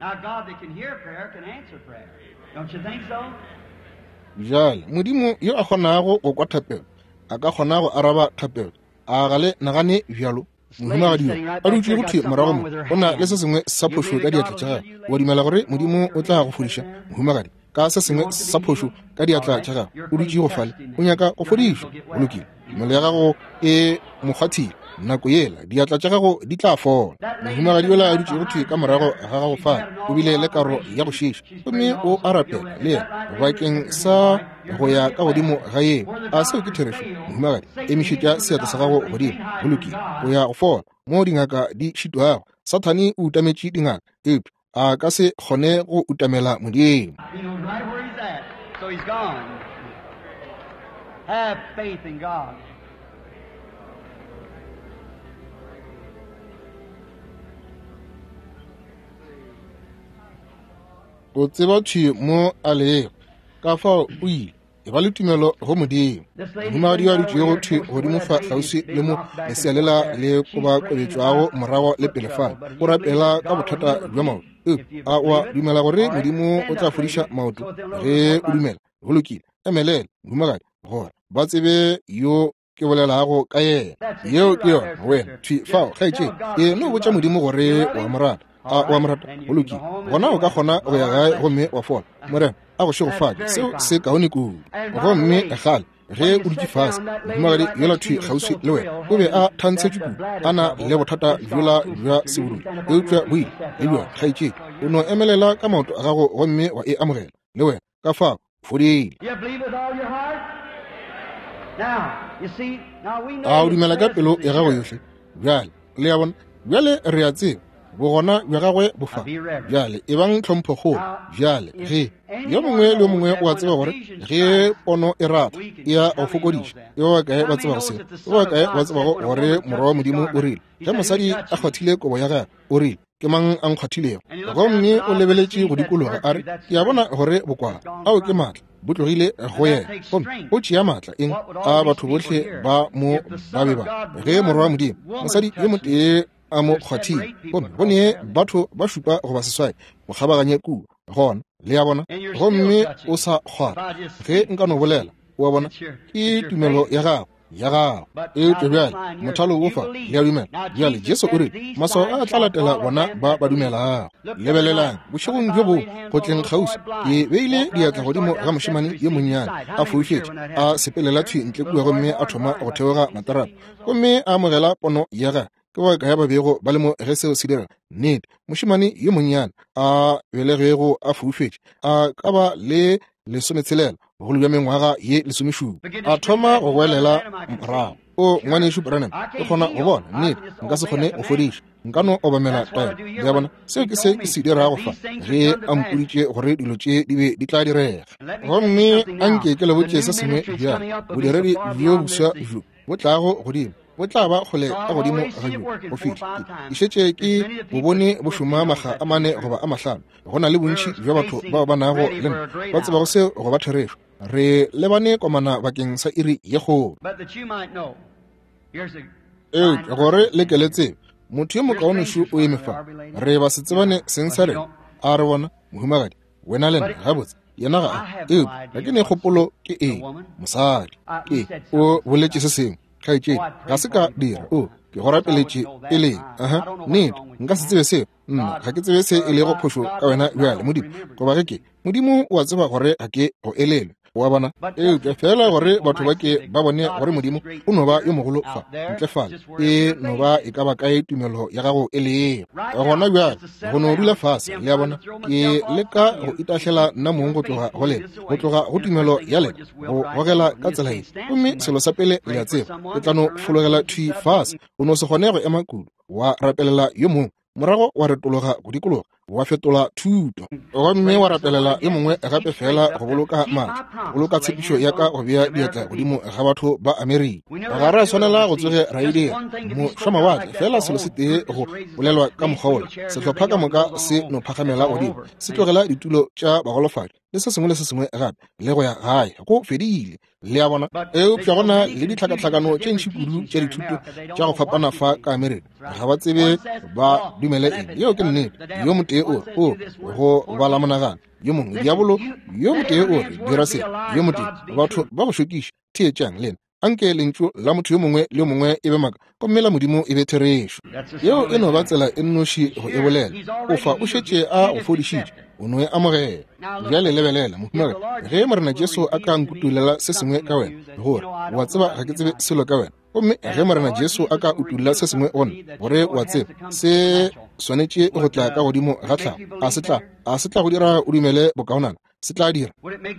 Bjale, Modimo yo a kgonago go kwa thapelo, a ka kgona go araba thapelo, a ga le nagane bjalo, mohumagadi a dutše go thwe morago mo, go na le se sengwe sa phošo ka diatla tša gagwe, o dumela gore Modimo o tla go fodiša mohumagadi ka se sengwe sa phošo ka diatla tša gagwe, o dutše go fale, o nyaka go fodišwa, go lokile, tumelo ya gago e mokgwathile, nako yela diatla tša gago di tla fola, mohumagadi yola a dutše go thwe ka morago ga gago fale, o bile le karo ya go šeša, gomme o a rapela le yena bakeng sa go ya ka godimo ga eo, a seo ke therešo, mohumagadi emišetša seatla sa gago godimo, go lokile, o ya go fola mo dingaka di šitwago, Sathane o utametše dingaka, eupša a ka se kgone go utamela Modimo. So he's gone. Have faith in God. O tseba thwe mo a lego, ka fao o ile, e ba le tumelo go Modimo. Mohumagadi a dutše go thwe godimo fa kgauswi le mo lesealela le kobakobetšwago morago le pele fale, o rapela ka bothata bja maoto, a wa dumela gore Modimo o tla fodiša maoto, ge o dumela, go lokile, emelele mohumagadi gore ba tsebe yo ke bolelago ka yena, yeo ke yona wena thwe fao kgaetšeng, e no botša Modimo gore wa morata, wa morata, go lokile, gona o ka kgona go ya gae gomme wa fola, morena a go šegofake, seo se kaone kudu, gomme egale ge o dutše fase, mohumagadi yola thwe kgauswi le wena, o be a thantšhetše kudu, a na le bothata bjola bja seborui, eupša boile le bjona kgaetšeng, o no emelela ka maoto a gago gomme wa e amogela, le wena ka fao fodile. A o dumela ka pelo ya gago yohle, bjale le ya bona, bjale re a tseba bogona bja gagwe bofa, bjale e bang tlhompho kgolo, bjale ge yo mongwe le yo mongwe o a tseba gore ge pono e rata e ya go fokodiša, e ba kae ba tseba go seo, e ba kae ba tseba gore morwa wa Modimo o rile, ge mosadi a kgwathile kobo ya gage o rile, ke mang a nkgwathilego, gomme o lebeletše go dikologa a re ke a bona gore bokwana ao ke maatla bo tlogile go yena, gomme o tšea maatla eng a batho botlhe ba mo ba be ba, ge morwa wa Modimo mosadi yo motee a mo kgwathile, gomme go nee batho ba šupa goba seswai go kgabaganye kuo gona, le ya bona, gomme o sa kgwara, ge nka no bolela, o a bona ke tumelo ya gago, ya gago e tlo bjale mothalo o fa le a dumela bjale Jesu o re maswao a tla latela bona ba dumelago lebelelang bošegong bjo bo go tleng kgausi ke beile diatla godimo ga mošemane yo monnyane a foufetše a sepelela thwi ntle kua gomme a thoma go theoga matarapo gomme a amogela pono ya ga ke ba ka ya ba bego ba le mo ge seo se dira nnete mošemane yo monnyane a belegego a foufetše a ka ba le lesometshelela bogolo bja mengwaga ye lesomešupa a thoma go goelela morago o ngwanešo Branham ke kgona go bona nnete nka se kgone go fodiša nka no obamela taelo ya bona seo ke se ke se dirago fa ge a mpoditše gore dilo tše di be di tla direga gomme a nke ke lebotše se sengwe bjale bodiredi bjo boswa bjo bo tlago godimo bo tla ba kgole ka godimo ga jo go fitlha ke šetše ke bo bone bo šoma maga a mane goba a mahlano go na le bontši bja batho bao ba nago le nna ba tseba go seo go ba therešo re lebane komana bakeng sa iri ye kgolo gore le ke le tsebe motho yo mokaonešu o eme fa re ba se tsebane seng sa rena a re bona mohumagadi wena le nna gabotse yena ga ga ke ne kgopolo ke eng mosadi ke o boletše se sengwe kgaetšedi ga se ka dira ke go rapeletše e leng nnete nka se tsebe seo nna ga ke tsebe se e lego phošo ka wena bjale modimo goba ge ke modimo o a tseba gore ga ke go elelwe wa bona ke fela gore batho ba ke ba bone gore modimo o no ba yo mogolo fa ntlefala e no ba e ka ba kae tumelo ya gago e le gona bjale go no dula fase le ya bona ke leka go itahlela nna mong go tloga go tumelo ya le go gogela ka tsela e gomme selo sa pele le a tseba ke tla no fologela thwi fase o no se kgone go ema kudu wa rapelela yo mongwe morago wa retologa go dikologa wa fetola thuto gomme wa rapelela yo mongwe gape fela go boloka maatla boloka tshepišo ya ka go bea diatla godimo ga batho ba Amerika ga re a tshwanela go tsoge ra idea mošoma watle fela selo se tee go bolelwa ka mokgaola sehlopha ka moka se no phagamela godimo se tlogela ditulo tša bagolofadi le se sengwe gape le go ya gae go fedile le ya bona eupša gona le ditlhakatlhakano tše ntši kudu tša dithuto tša go fapana fa ka Amerika ga ba tsebe ba dumele eng yeo ke nnete yo motee o go bala monagano yo mongwe diabolo yo motee o dira se yo motee batho ba go šokiša theetšang lena anke lentšu la motho yo mongwe le yo mongwe e be maka gommela modimo e be therešo yeo e no ba tsela e nnoši go e bolela o fa o šetše a go fodišitše o no e amogela bjale lebelela mohumagadi ge morena Jesu a ka nkutulela se sengwe ka wena gore wa tseba ga ke tsebe selo ka wena gomme ge morena Jesu a ka utulela se sengwe gona gore wa tseba se swanetše go tla ka godimo ga tlhago a se tla go dira o dumele bokaonana se tla dira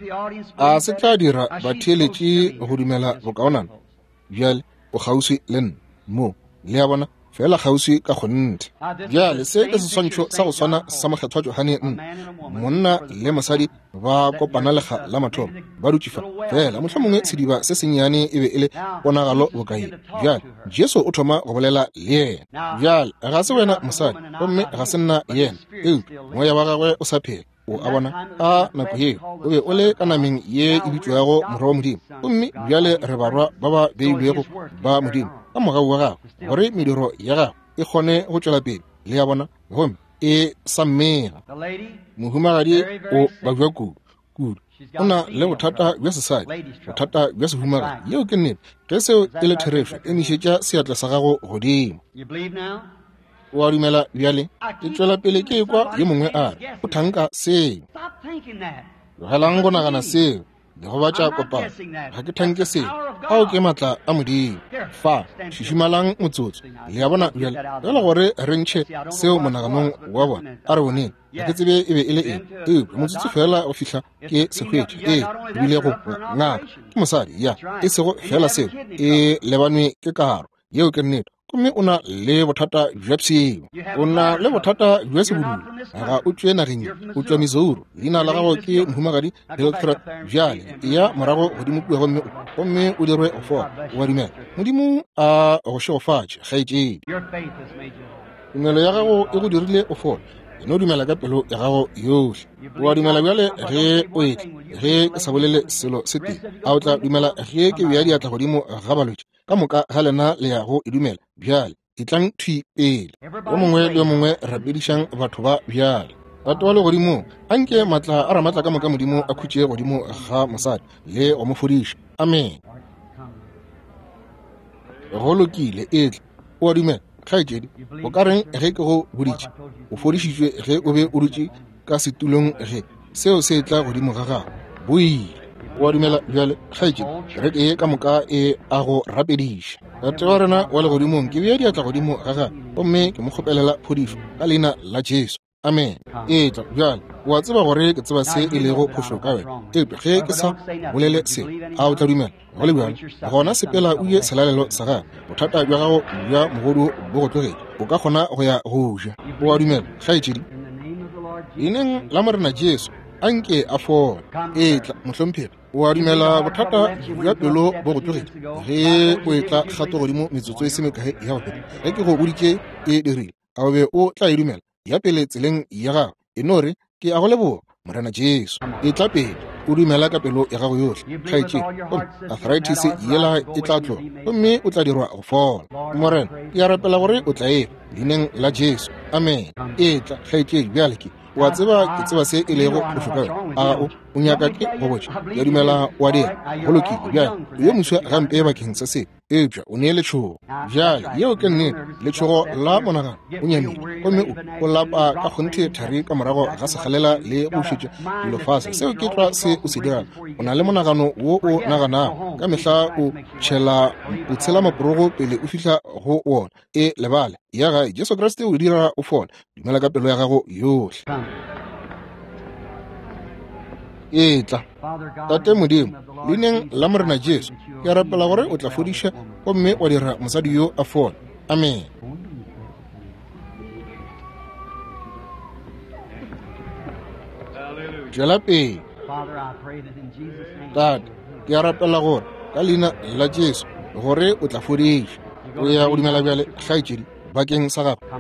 a se tla dira batheeletše go dumela bokaonana bjale o kgauswi le nna mo le ya bona fela kgauswi ka kgonnte bjale se ke seswantšho sa go swana sa mokgethwa Johane monna le mosadi ba kopana lega la mathomo ba dutšifa fela motlha mongwe sediba se sennyane e be e le ponagalo bokae bjale Jesu o thoma go bolela le yena bjale ga se wena mosadi gomme ga se nna yena moya wa gagwe o sa phela o a bona a nako yeo o be o le ka nameng ye e bitswago morwa wa modimo gomme bjale re barwa ba ba beilwego ba modimo ka mogau wa gago gore mediro ya gago e kgone go tšwela pele le ya bona gomme e sa mmega mohumagadi o babja kudu o na le bothata bja sesadi bothata bja sehumagadi yeo ke nnete ge seo e le therešo e mišetša seatla sa gago godimo wa dumela bjale ke tšwela pele ke kwa yo mongwe a re o thanka seo logelang go nagana seo le go batša kopano ga ke thanke seo ao ke matla a modimo fa šišimalang motsotso le ya bona bjale fela gore re ntšhe seo monaganong wa bona a re boneng ga ke tsebe e be e le eng motsotso fela go fihla ke sekgwetše ebile go ngaka ke mosadi ya e sego fela seo e lebanwe ke karo yeo ke nnete gomme o na le bothata bja pšheo o na le bothata bja sebudulu ga o tšwe nageng o tšwa Missouri leina la gago ke mohumagadi Hillcrest bjale ya morago godimo kua gomme o dirwe o fola wa dumela modimo a go šegofatše kgaetšedi tumelo ya gago e go dirile o fola eno dumela ka pelo ya gago yohle wa dumela bjale ge o etle ge ke sa bolele selo se teng a o tla dumela ge ke bea diatla godimo ga balwetše ka moka ga lena le ya go e dumela bjale e tlang thwi pele yo mongwe le yo mongwe rapedišang batho ba bjale batho ba le godimo anke matla a ramatla ka moka modimo a khutše godimo ga mosadi le go mo fodiša amen go lokile etla o a dumela kgaetsedi o ka reng ge ke go boditše o fodišitšwe ge o be o dutše ka setulong ge seo se tla godimo ga gago boile o a dumela bjale kgaetsedi kereke ye ka moka e a go rapediša tate wa rena wa legodimong ke bea diatla godimo ga gago gomme ke mo kgopelela phodišo ka leina la Jesu amen etla bjale o a tseba gore ke tseba se e lego phošo ka wena epe ge ke sa bolele se a o tla dumela go le bjalo gona sepela o ye selalelo sa gago bothata bja gago bja mogodu bo go tlogedi o ka kgona go ya go ja o a dumela kgaetšedi leineng la morena Jesu anke a fola etla mohlomphedi o a dumela bothata bja pelo bo go tlogedi ge o etla kgato godimo metsotso e semekae ya go feta ge ke go boditše e dirile a o be o tla e dumela ya pele tseleng ya gago e no re ke a go leboga morena Jesu e tla pele o dumela ka pelo ya gago yotlhe kgaetše arthritis yela e tla tloga gomme o tla dirwa go fola morena ke a rapela gore o tla eba leineng la Jesu amen e tla kgaetšedi bjale ke wa tseba ke tseba se e lego phošo ka wena a o nyaka ke go botša ya dumela wa dira go lokile bjale yo moswa gampe bakeng sa se eupša o nee letšhogo bjale yeo ke nnete letšhogo la monagano o nyamile gomme o lapa ka kgonthe thari ka morago ga segalela le go šetša dilo fase seo ke tla se o se dirang o na le monagano wo o naganago ka mehla o tshela maporogo pele o fitlha go wona e lebale ya gae Jesu Kriste o dira o fola dumela ka pelo ya gago yotlhe etla tate modimo leineng la morena Jesu ke rapela gore o tla fodiša gomme wa dira mosadi yo a fola amen tšwela pele tate ke a rapela gore ka leina la Jesu gore o tla fodiša o ya go dumela bjale kgaetšedi bakeng sa gago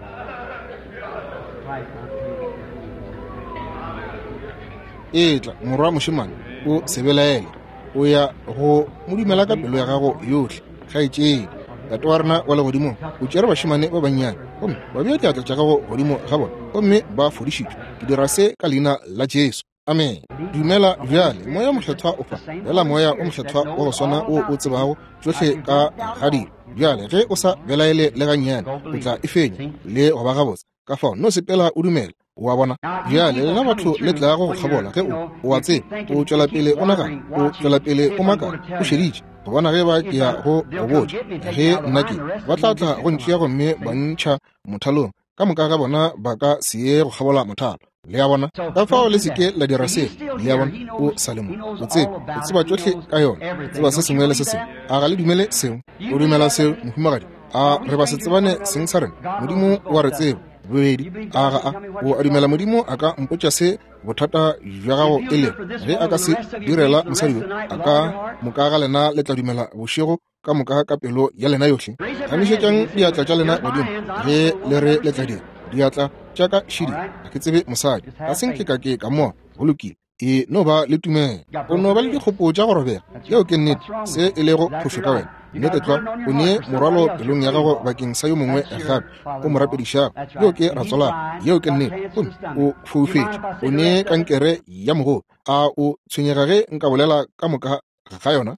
etla morwa mošemane o sebelaele o ya go mo dumela ka pelo ya gago yotlhe kgaetšedi tate wa rena wa legodimo o tšere bašemane ba bannyane gomme ba bea diatla tša gago godimo ga bona gomme ba fodišitšwe ke dira se ka leina la Jesu amen dumela bjale moya mohlethwa o fa bela moya o mohlethwa wa go swana o o tsebago tsohle ka gadiro bjale ge o sa belaele le gannyane o tla e fenya le go ba gabotse ka fao no sepela o dumela wa bona bjale lena batho le tlago go kgabola ge o a tseba o tšwela pele o naga o tšwela pele o maka o šeditše go bona ge ba ke ya go botša ge nnake ba tla tla go ntšea gomme ba ntšha mothalong ka moka ga bona ba ka se ye go kgabola mothalo le ya bona ka fao le seke la dira se le ya bona o salemo o tseba tsohle ka yona o tseba se sengwe le se sengwe a ga le dumele seo o dumela seo mohumagadi a re ba se tsebane seng sa rena modimo wa re tseba bobedi a o a dumela modimo a ka mpotša se bothata bja gago e le ge a ka se direla mosadi yo a ka moka ga lena le tla dumela bošego ka moka ka pelo ya lena yotlhe amišetšang diatla tša lena modimo ge le re le tla dira diatla tša ka šidi a ke tsebe mosadi a senke ka ke ka moa go lokile e no ba le tumela o no ba le dikgopo tša go robega yeo ke nnete se e lego phošo ka wena nnete tla o nee morwalo pelong ya gago bakeng sa yo mongwe gape o mo rapedišago yo ke ratsolang yeo ke nnete o foufetše o nee kankere ya mogolo a o tshwenyega ge nka bolela ka moka ga yona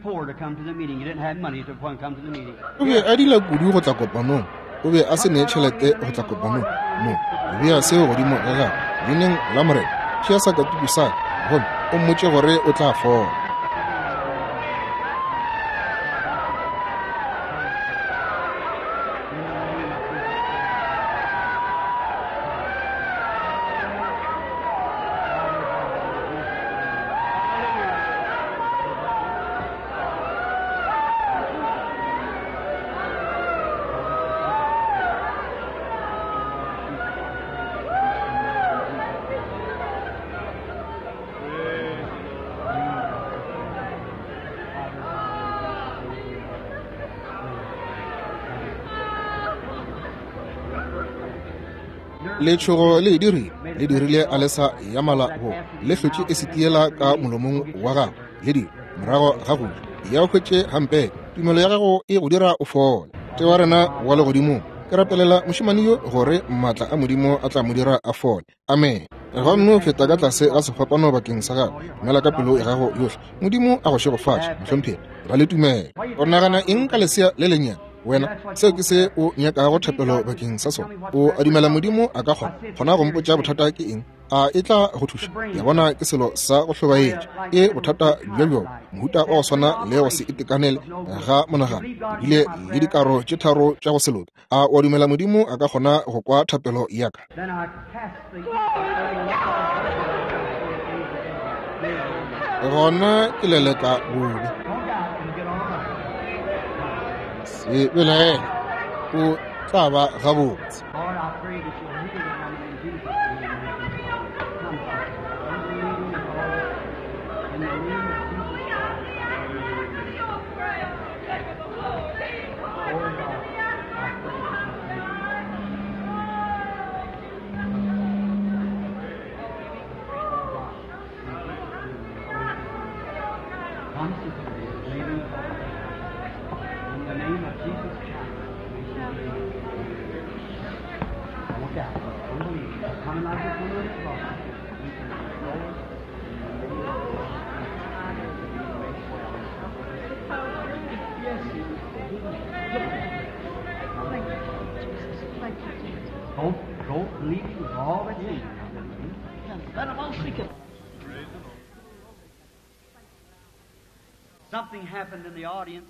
o be a dila kudu go tla kopanong o be a se nee tšhelete go tla kopanong no o bea seo godimo ga gago leineng la morena tšea sa katuku sa gomme o mmotše gore o tla fola letšhogo le dirile a lesa ya malabo le hlotše e setiela ka molomong wa gago le di morago ga go ya o hwetše gampe tumelo ya gago e go dira o fola te wa rena wa legodimo ke rapelela mošemane yo gore maatla a modimo a tla mo dira a fole amen ga nno feta ka tlase ga sefapano bakeng sa gago dumela ka pelo e gago yotlhe modimo a go shegofatše mohlomphedi ba le tumelo o nagana eng ka lesea le lenyane wena seo ke se o nyakago thapelo bakeng sa sona o a dumela modimo a ka kgona go mpotša bothata ke eng a e tla go thuša ya bona ke selo sa go hlobaetša e bothata bjo mohuta wa go swana le go se itekanele ga monagano ebile le dikaro tše tharo tša go seloka a o dumela modimo a ka kgona go kwa thapelo yaka gona ke leleka bobe se belaele o tla ba gabotse Something happened in the audience.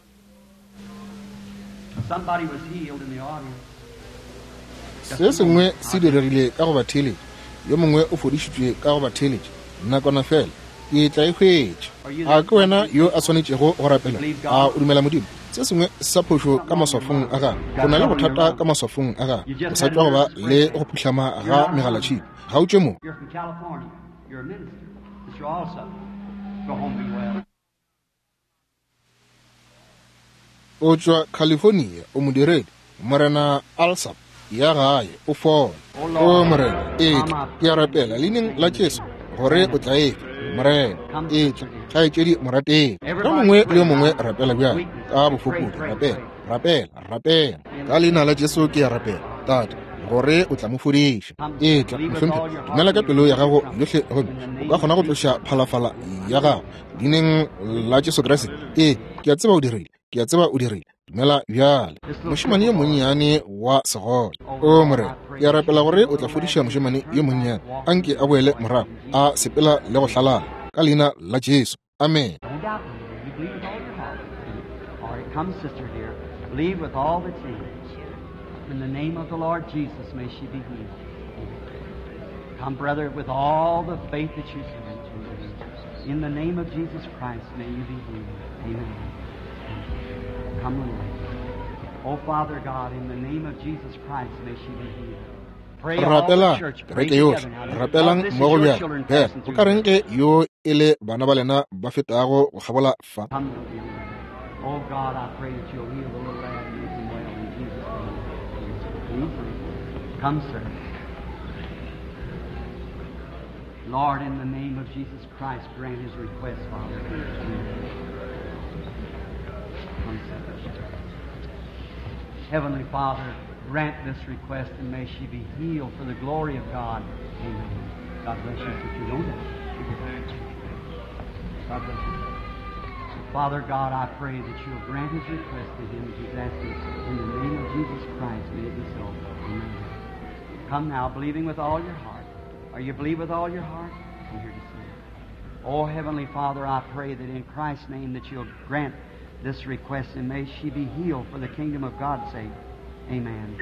Somebody was healed in the audience. se sengwe se diregile ka go ba theletše yo mongwe o fodišitšwe ka go ba theletše nakwana fela ke tla e hwetše a ke wena yo a swanetšego go rapela a o dumela modimo se sengwe sa phošo ka maswafong a gago go na le bothata ka maswafong a gago o sa tšwa go ba le go phutlhama ga megalatšhini ga o tše mo You're from California. You're a minister. Mr. Alsop. Go home be well. o tšwa california o modiredi morena Alsop ya gae o fole o morena etla ke a rapela leineng la Jesu gore o tla etla morena etla kgaetšedi morateng ka mongwe le yo mongwe rapela bjang ka bofokodi rapela ka leina la Jesu ke a rapela tata gore o tla mo fodiša etla mohlomphedi dumela ka pelo ya gago yotlhe gomme o ka kgona go tloša phalafala ya gago leineng la Jesu Kriste ke a tseba o dirile dumela bjale mošemane yo monnyane wa segole o morena ke a rapela gore o tla fodiša mošemane yo monnyane a nke a boele morago a sepela le go hlalala ka leina la Jesu amen. Don't doubt me. You believe with all your heart. All right, come, sister dear. Believe with all that's in you. In the name of the Lord Jesus, may she be healed. Come, brother, with all the faith that you have. In the name of Jesus Christ, may you be healed. Amen. Come, Lord. Oh, Father God, in the name of Jesus Christ, may she be healed. Pray all rapela the church. re Pray ke yotlhe together now. re Lord, rapelang this is mo go your bjang children he passing o through. ka reng ke yo e le bana ba lena ba fetago go gabola fa Come, dear Lord. Oh God, I pray that you'll heal the little lad and make him well in Jesus' name. Come, sir. Lord, in the name of Jesus Christ, grant his request, Father. Come, sir. Heavenly Father, grant this request and may she be healed for the glory of God. Amen. God bless you, sister. Don't die. God bless you. Father God, I pray that you'll grant his request to him as he's asking in the name of Jesus Christ. May it be so. Amen. Come now, believing with all your heart. Are you believe with all your heart? Come here to see. Oh, Heavenly Father, I pray that in Christ's name that you'll grant this request and may she be healed for the kingdom of God's sake. Amen.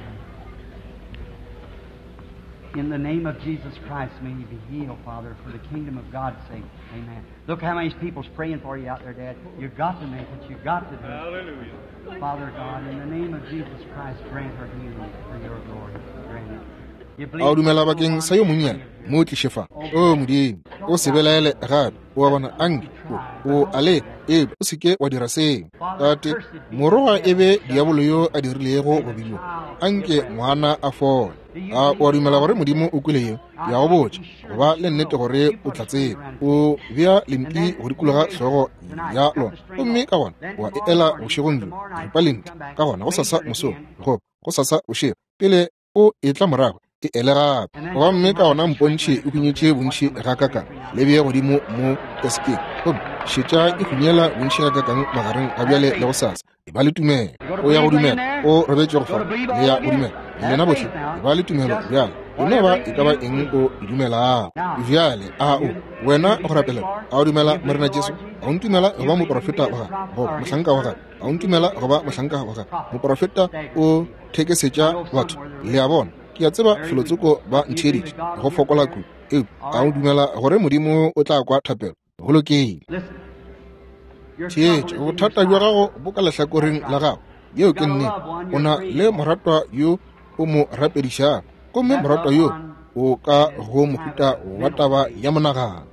In the name of Jesus Christ, may you be healed, Father, for the kingdom of God's sake. Amen. Look how many people's praying for you out there, Dad. You've got to make it. You've got to do it. Hallelujah. Father God, in the name of Jesus Christ, grant her healing for your glory. Grant it. You a o believe dumela bakeng sa yo monnyane mo tlišefa o modimo o se belaele gape o a bona anke o ale o seke wa dira seng tate moroga e be diabolo yo a dirilego go bidiwa anke ngwana a fole a o a dumela gore modimo o kwele eo ya go botša goba le nnete gore o tla tseba o bea lempi go dikologa tlhogo ya lona gomme ka gona wa e ela bošegong jo ripa lente ka gona go sasa mosong go sasa bošego pele o e tla morago e ele gape goba mme ka gona mpontšhe e hunyetše bontšhi ga kakang le bee godimo mo eskeng gomme šetša e hunyela bontšhi ga kakang magareng a bjale le go sasa e ba le tumelo o ya go dumela o rebetše go fara le ya go dumela le lena bohle e ba le tumelo bjale eno ba e ka ba eng o e dumelago bjale a o wena go rapelela a o dumela mo rena jesu a o ntumela goba moprofeta wa gae goba mohlanka wa gae a o ntumela goba mohlanka wa gae moprofeta o thekesetša batho le a bona ke a tseba filotsoko ba ntheeditše go fokola ku eo a o dumela gore modimo o tla kwa thapelo golokeng theetša bothata bja gago bo ka lehlakoreng la gago yeo ke nnete o na le moratwa yo o mo rapedišang gomme moratwa yo o ka go mohuta wa taba ya monagano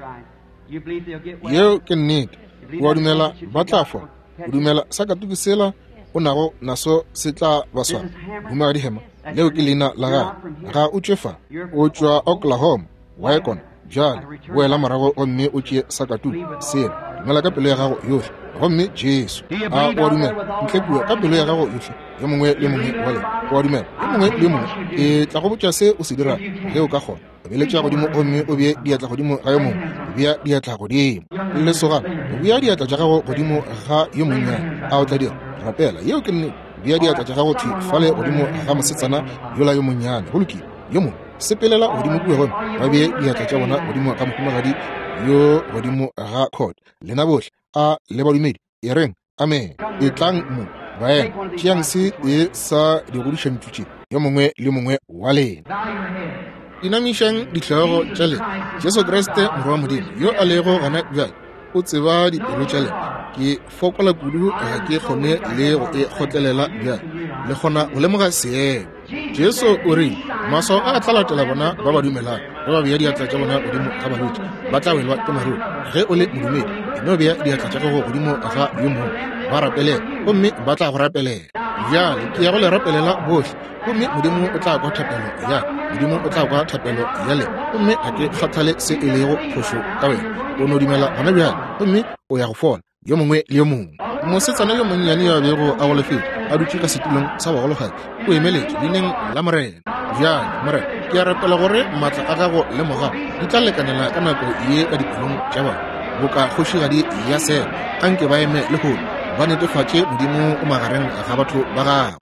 yeo ke nnete wa dumela ba tla fola o dumela sa katuki sela o nago naso se tla ba swara dumega dihema leo ke leina la gae ga o tšefa o tšwa Oklahoma wa ekona bjale o ela morago gomme o tšee sakatuki sela dumela ka pelo ya gago yohle gomme jesu a wa dumela ntle kua ka pelo ya gago yohle yo mongwe le mongwe wa le wa dumela yo mongwe le mongwe e tla go botša se o se dira ge o ka kgona o beletša godimo gomme o bee diatla godimo ga yo mongwe o bea diatla godimo le lesogana o bea diatla tša gago godimo ga yo monnyane a o tla dira rapela yeo ke nnete bea diatla tša gago thifale godimo ga mosetsana yola yo monnyane go lokile yo mongwe sepelela godimo kue gone ba bee diatla tša bona godimo ka mohumagadi yo godimo ga khot lena bohle a le badumedi e reng amen e tlang mo baeng tšeang se e sa digodišantšutše yo mongwe le mongwe wa lena dinamišang ditlhogo tša le jesu kriste morwa wa modimo yo a lego gona bjale o tseba dipelo tša le ke fokola kudu ga ke kgone le go e kgotlelela bjale le kgona go lemoga seemo jesu o rile maswao a tla latela bona ba ba dumelang ba ba bea diatla tša bona godimo ga balwetši ba tla welwa ke maruri ge o le modumedi eno bea diatla tša gago godimo ga yo mongwe ba rapelela gomme ba tla go rapelela bjale ke ya go le rapelela bohle gomme modimo o tla kwa thapelo ya modimo o tla kwa thapelo ya le gomme ga ke kgathale se e lego phošo ka wena o no dumela gona bjale gomme o ya go fola yo mongwe le yo mongwe mosetsana yo monnyane ya bego a go lefetša a dutše ka setulong sa bogologadi o emeletše leineng la morena bjale morena ke a rapela gore maatla a gago le mogago di tla lekanela ka nako ye ka dipelong tša bona boka kgošigadi ya sela a nke ba eme le golo ba netefatše modimo o magareng ga batho ba gago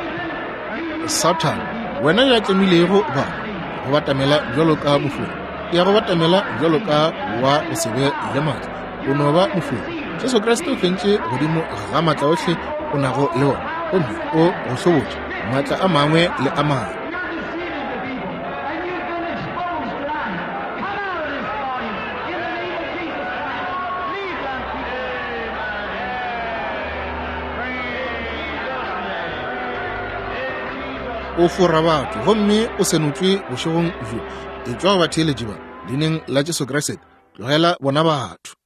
satan wena ya tlemilego ba go batamela bjalo ka bofula ya go batamela bjalo ka wa go se be le maatla o no ba mofula jesu kriste o fentše godimo ga maatla ohle o nago le ona gomme o go hlobotša maatla a mangwe le a mangwe o fora batho gomme o senotswe bošegong jo e tšwa go batheeletši ba leineng la jesu kriste tlogela bona batho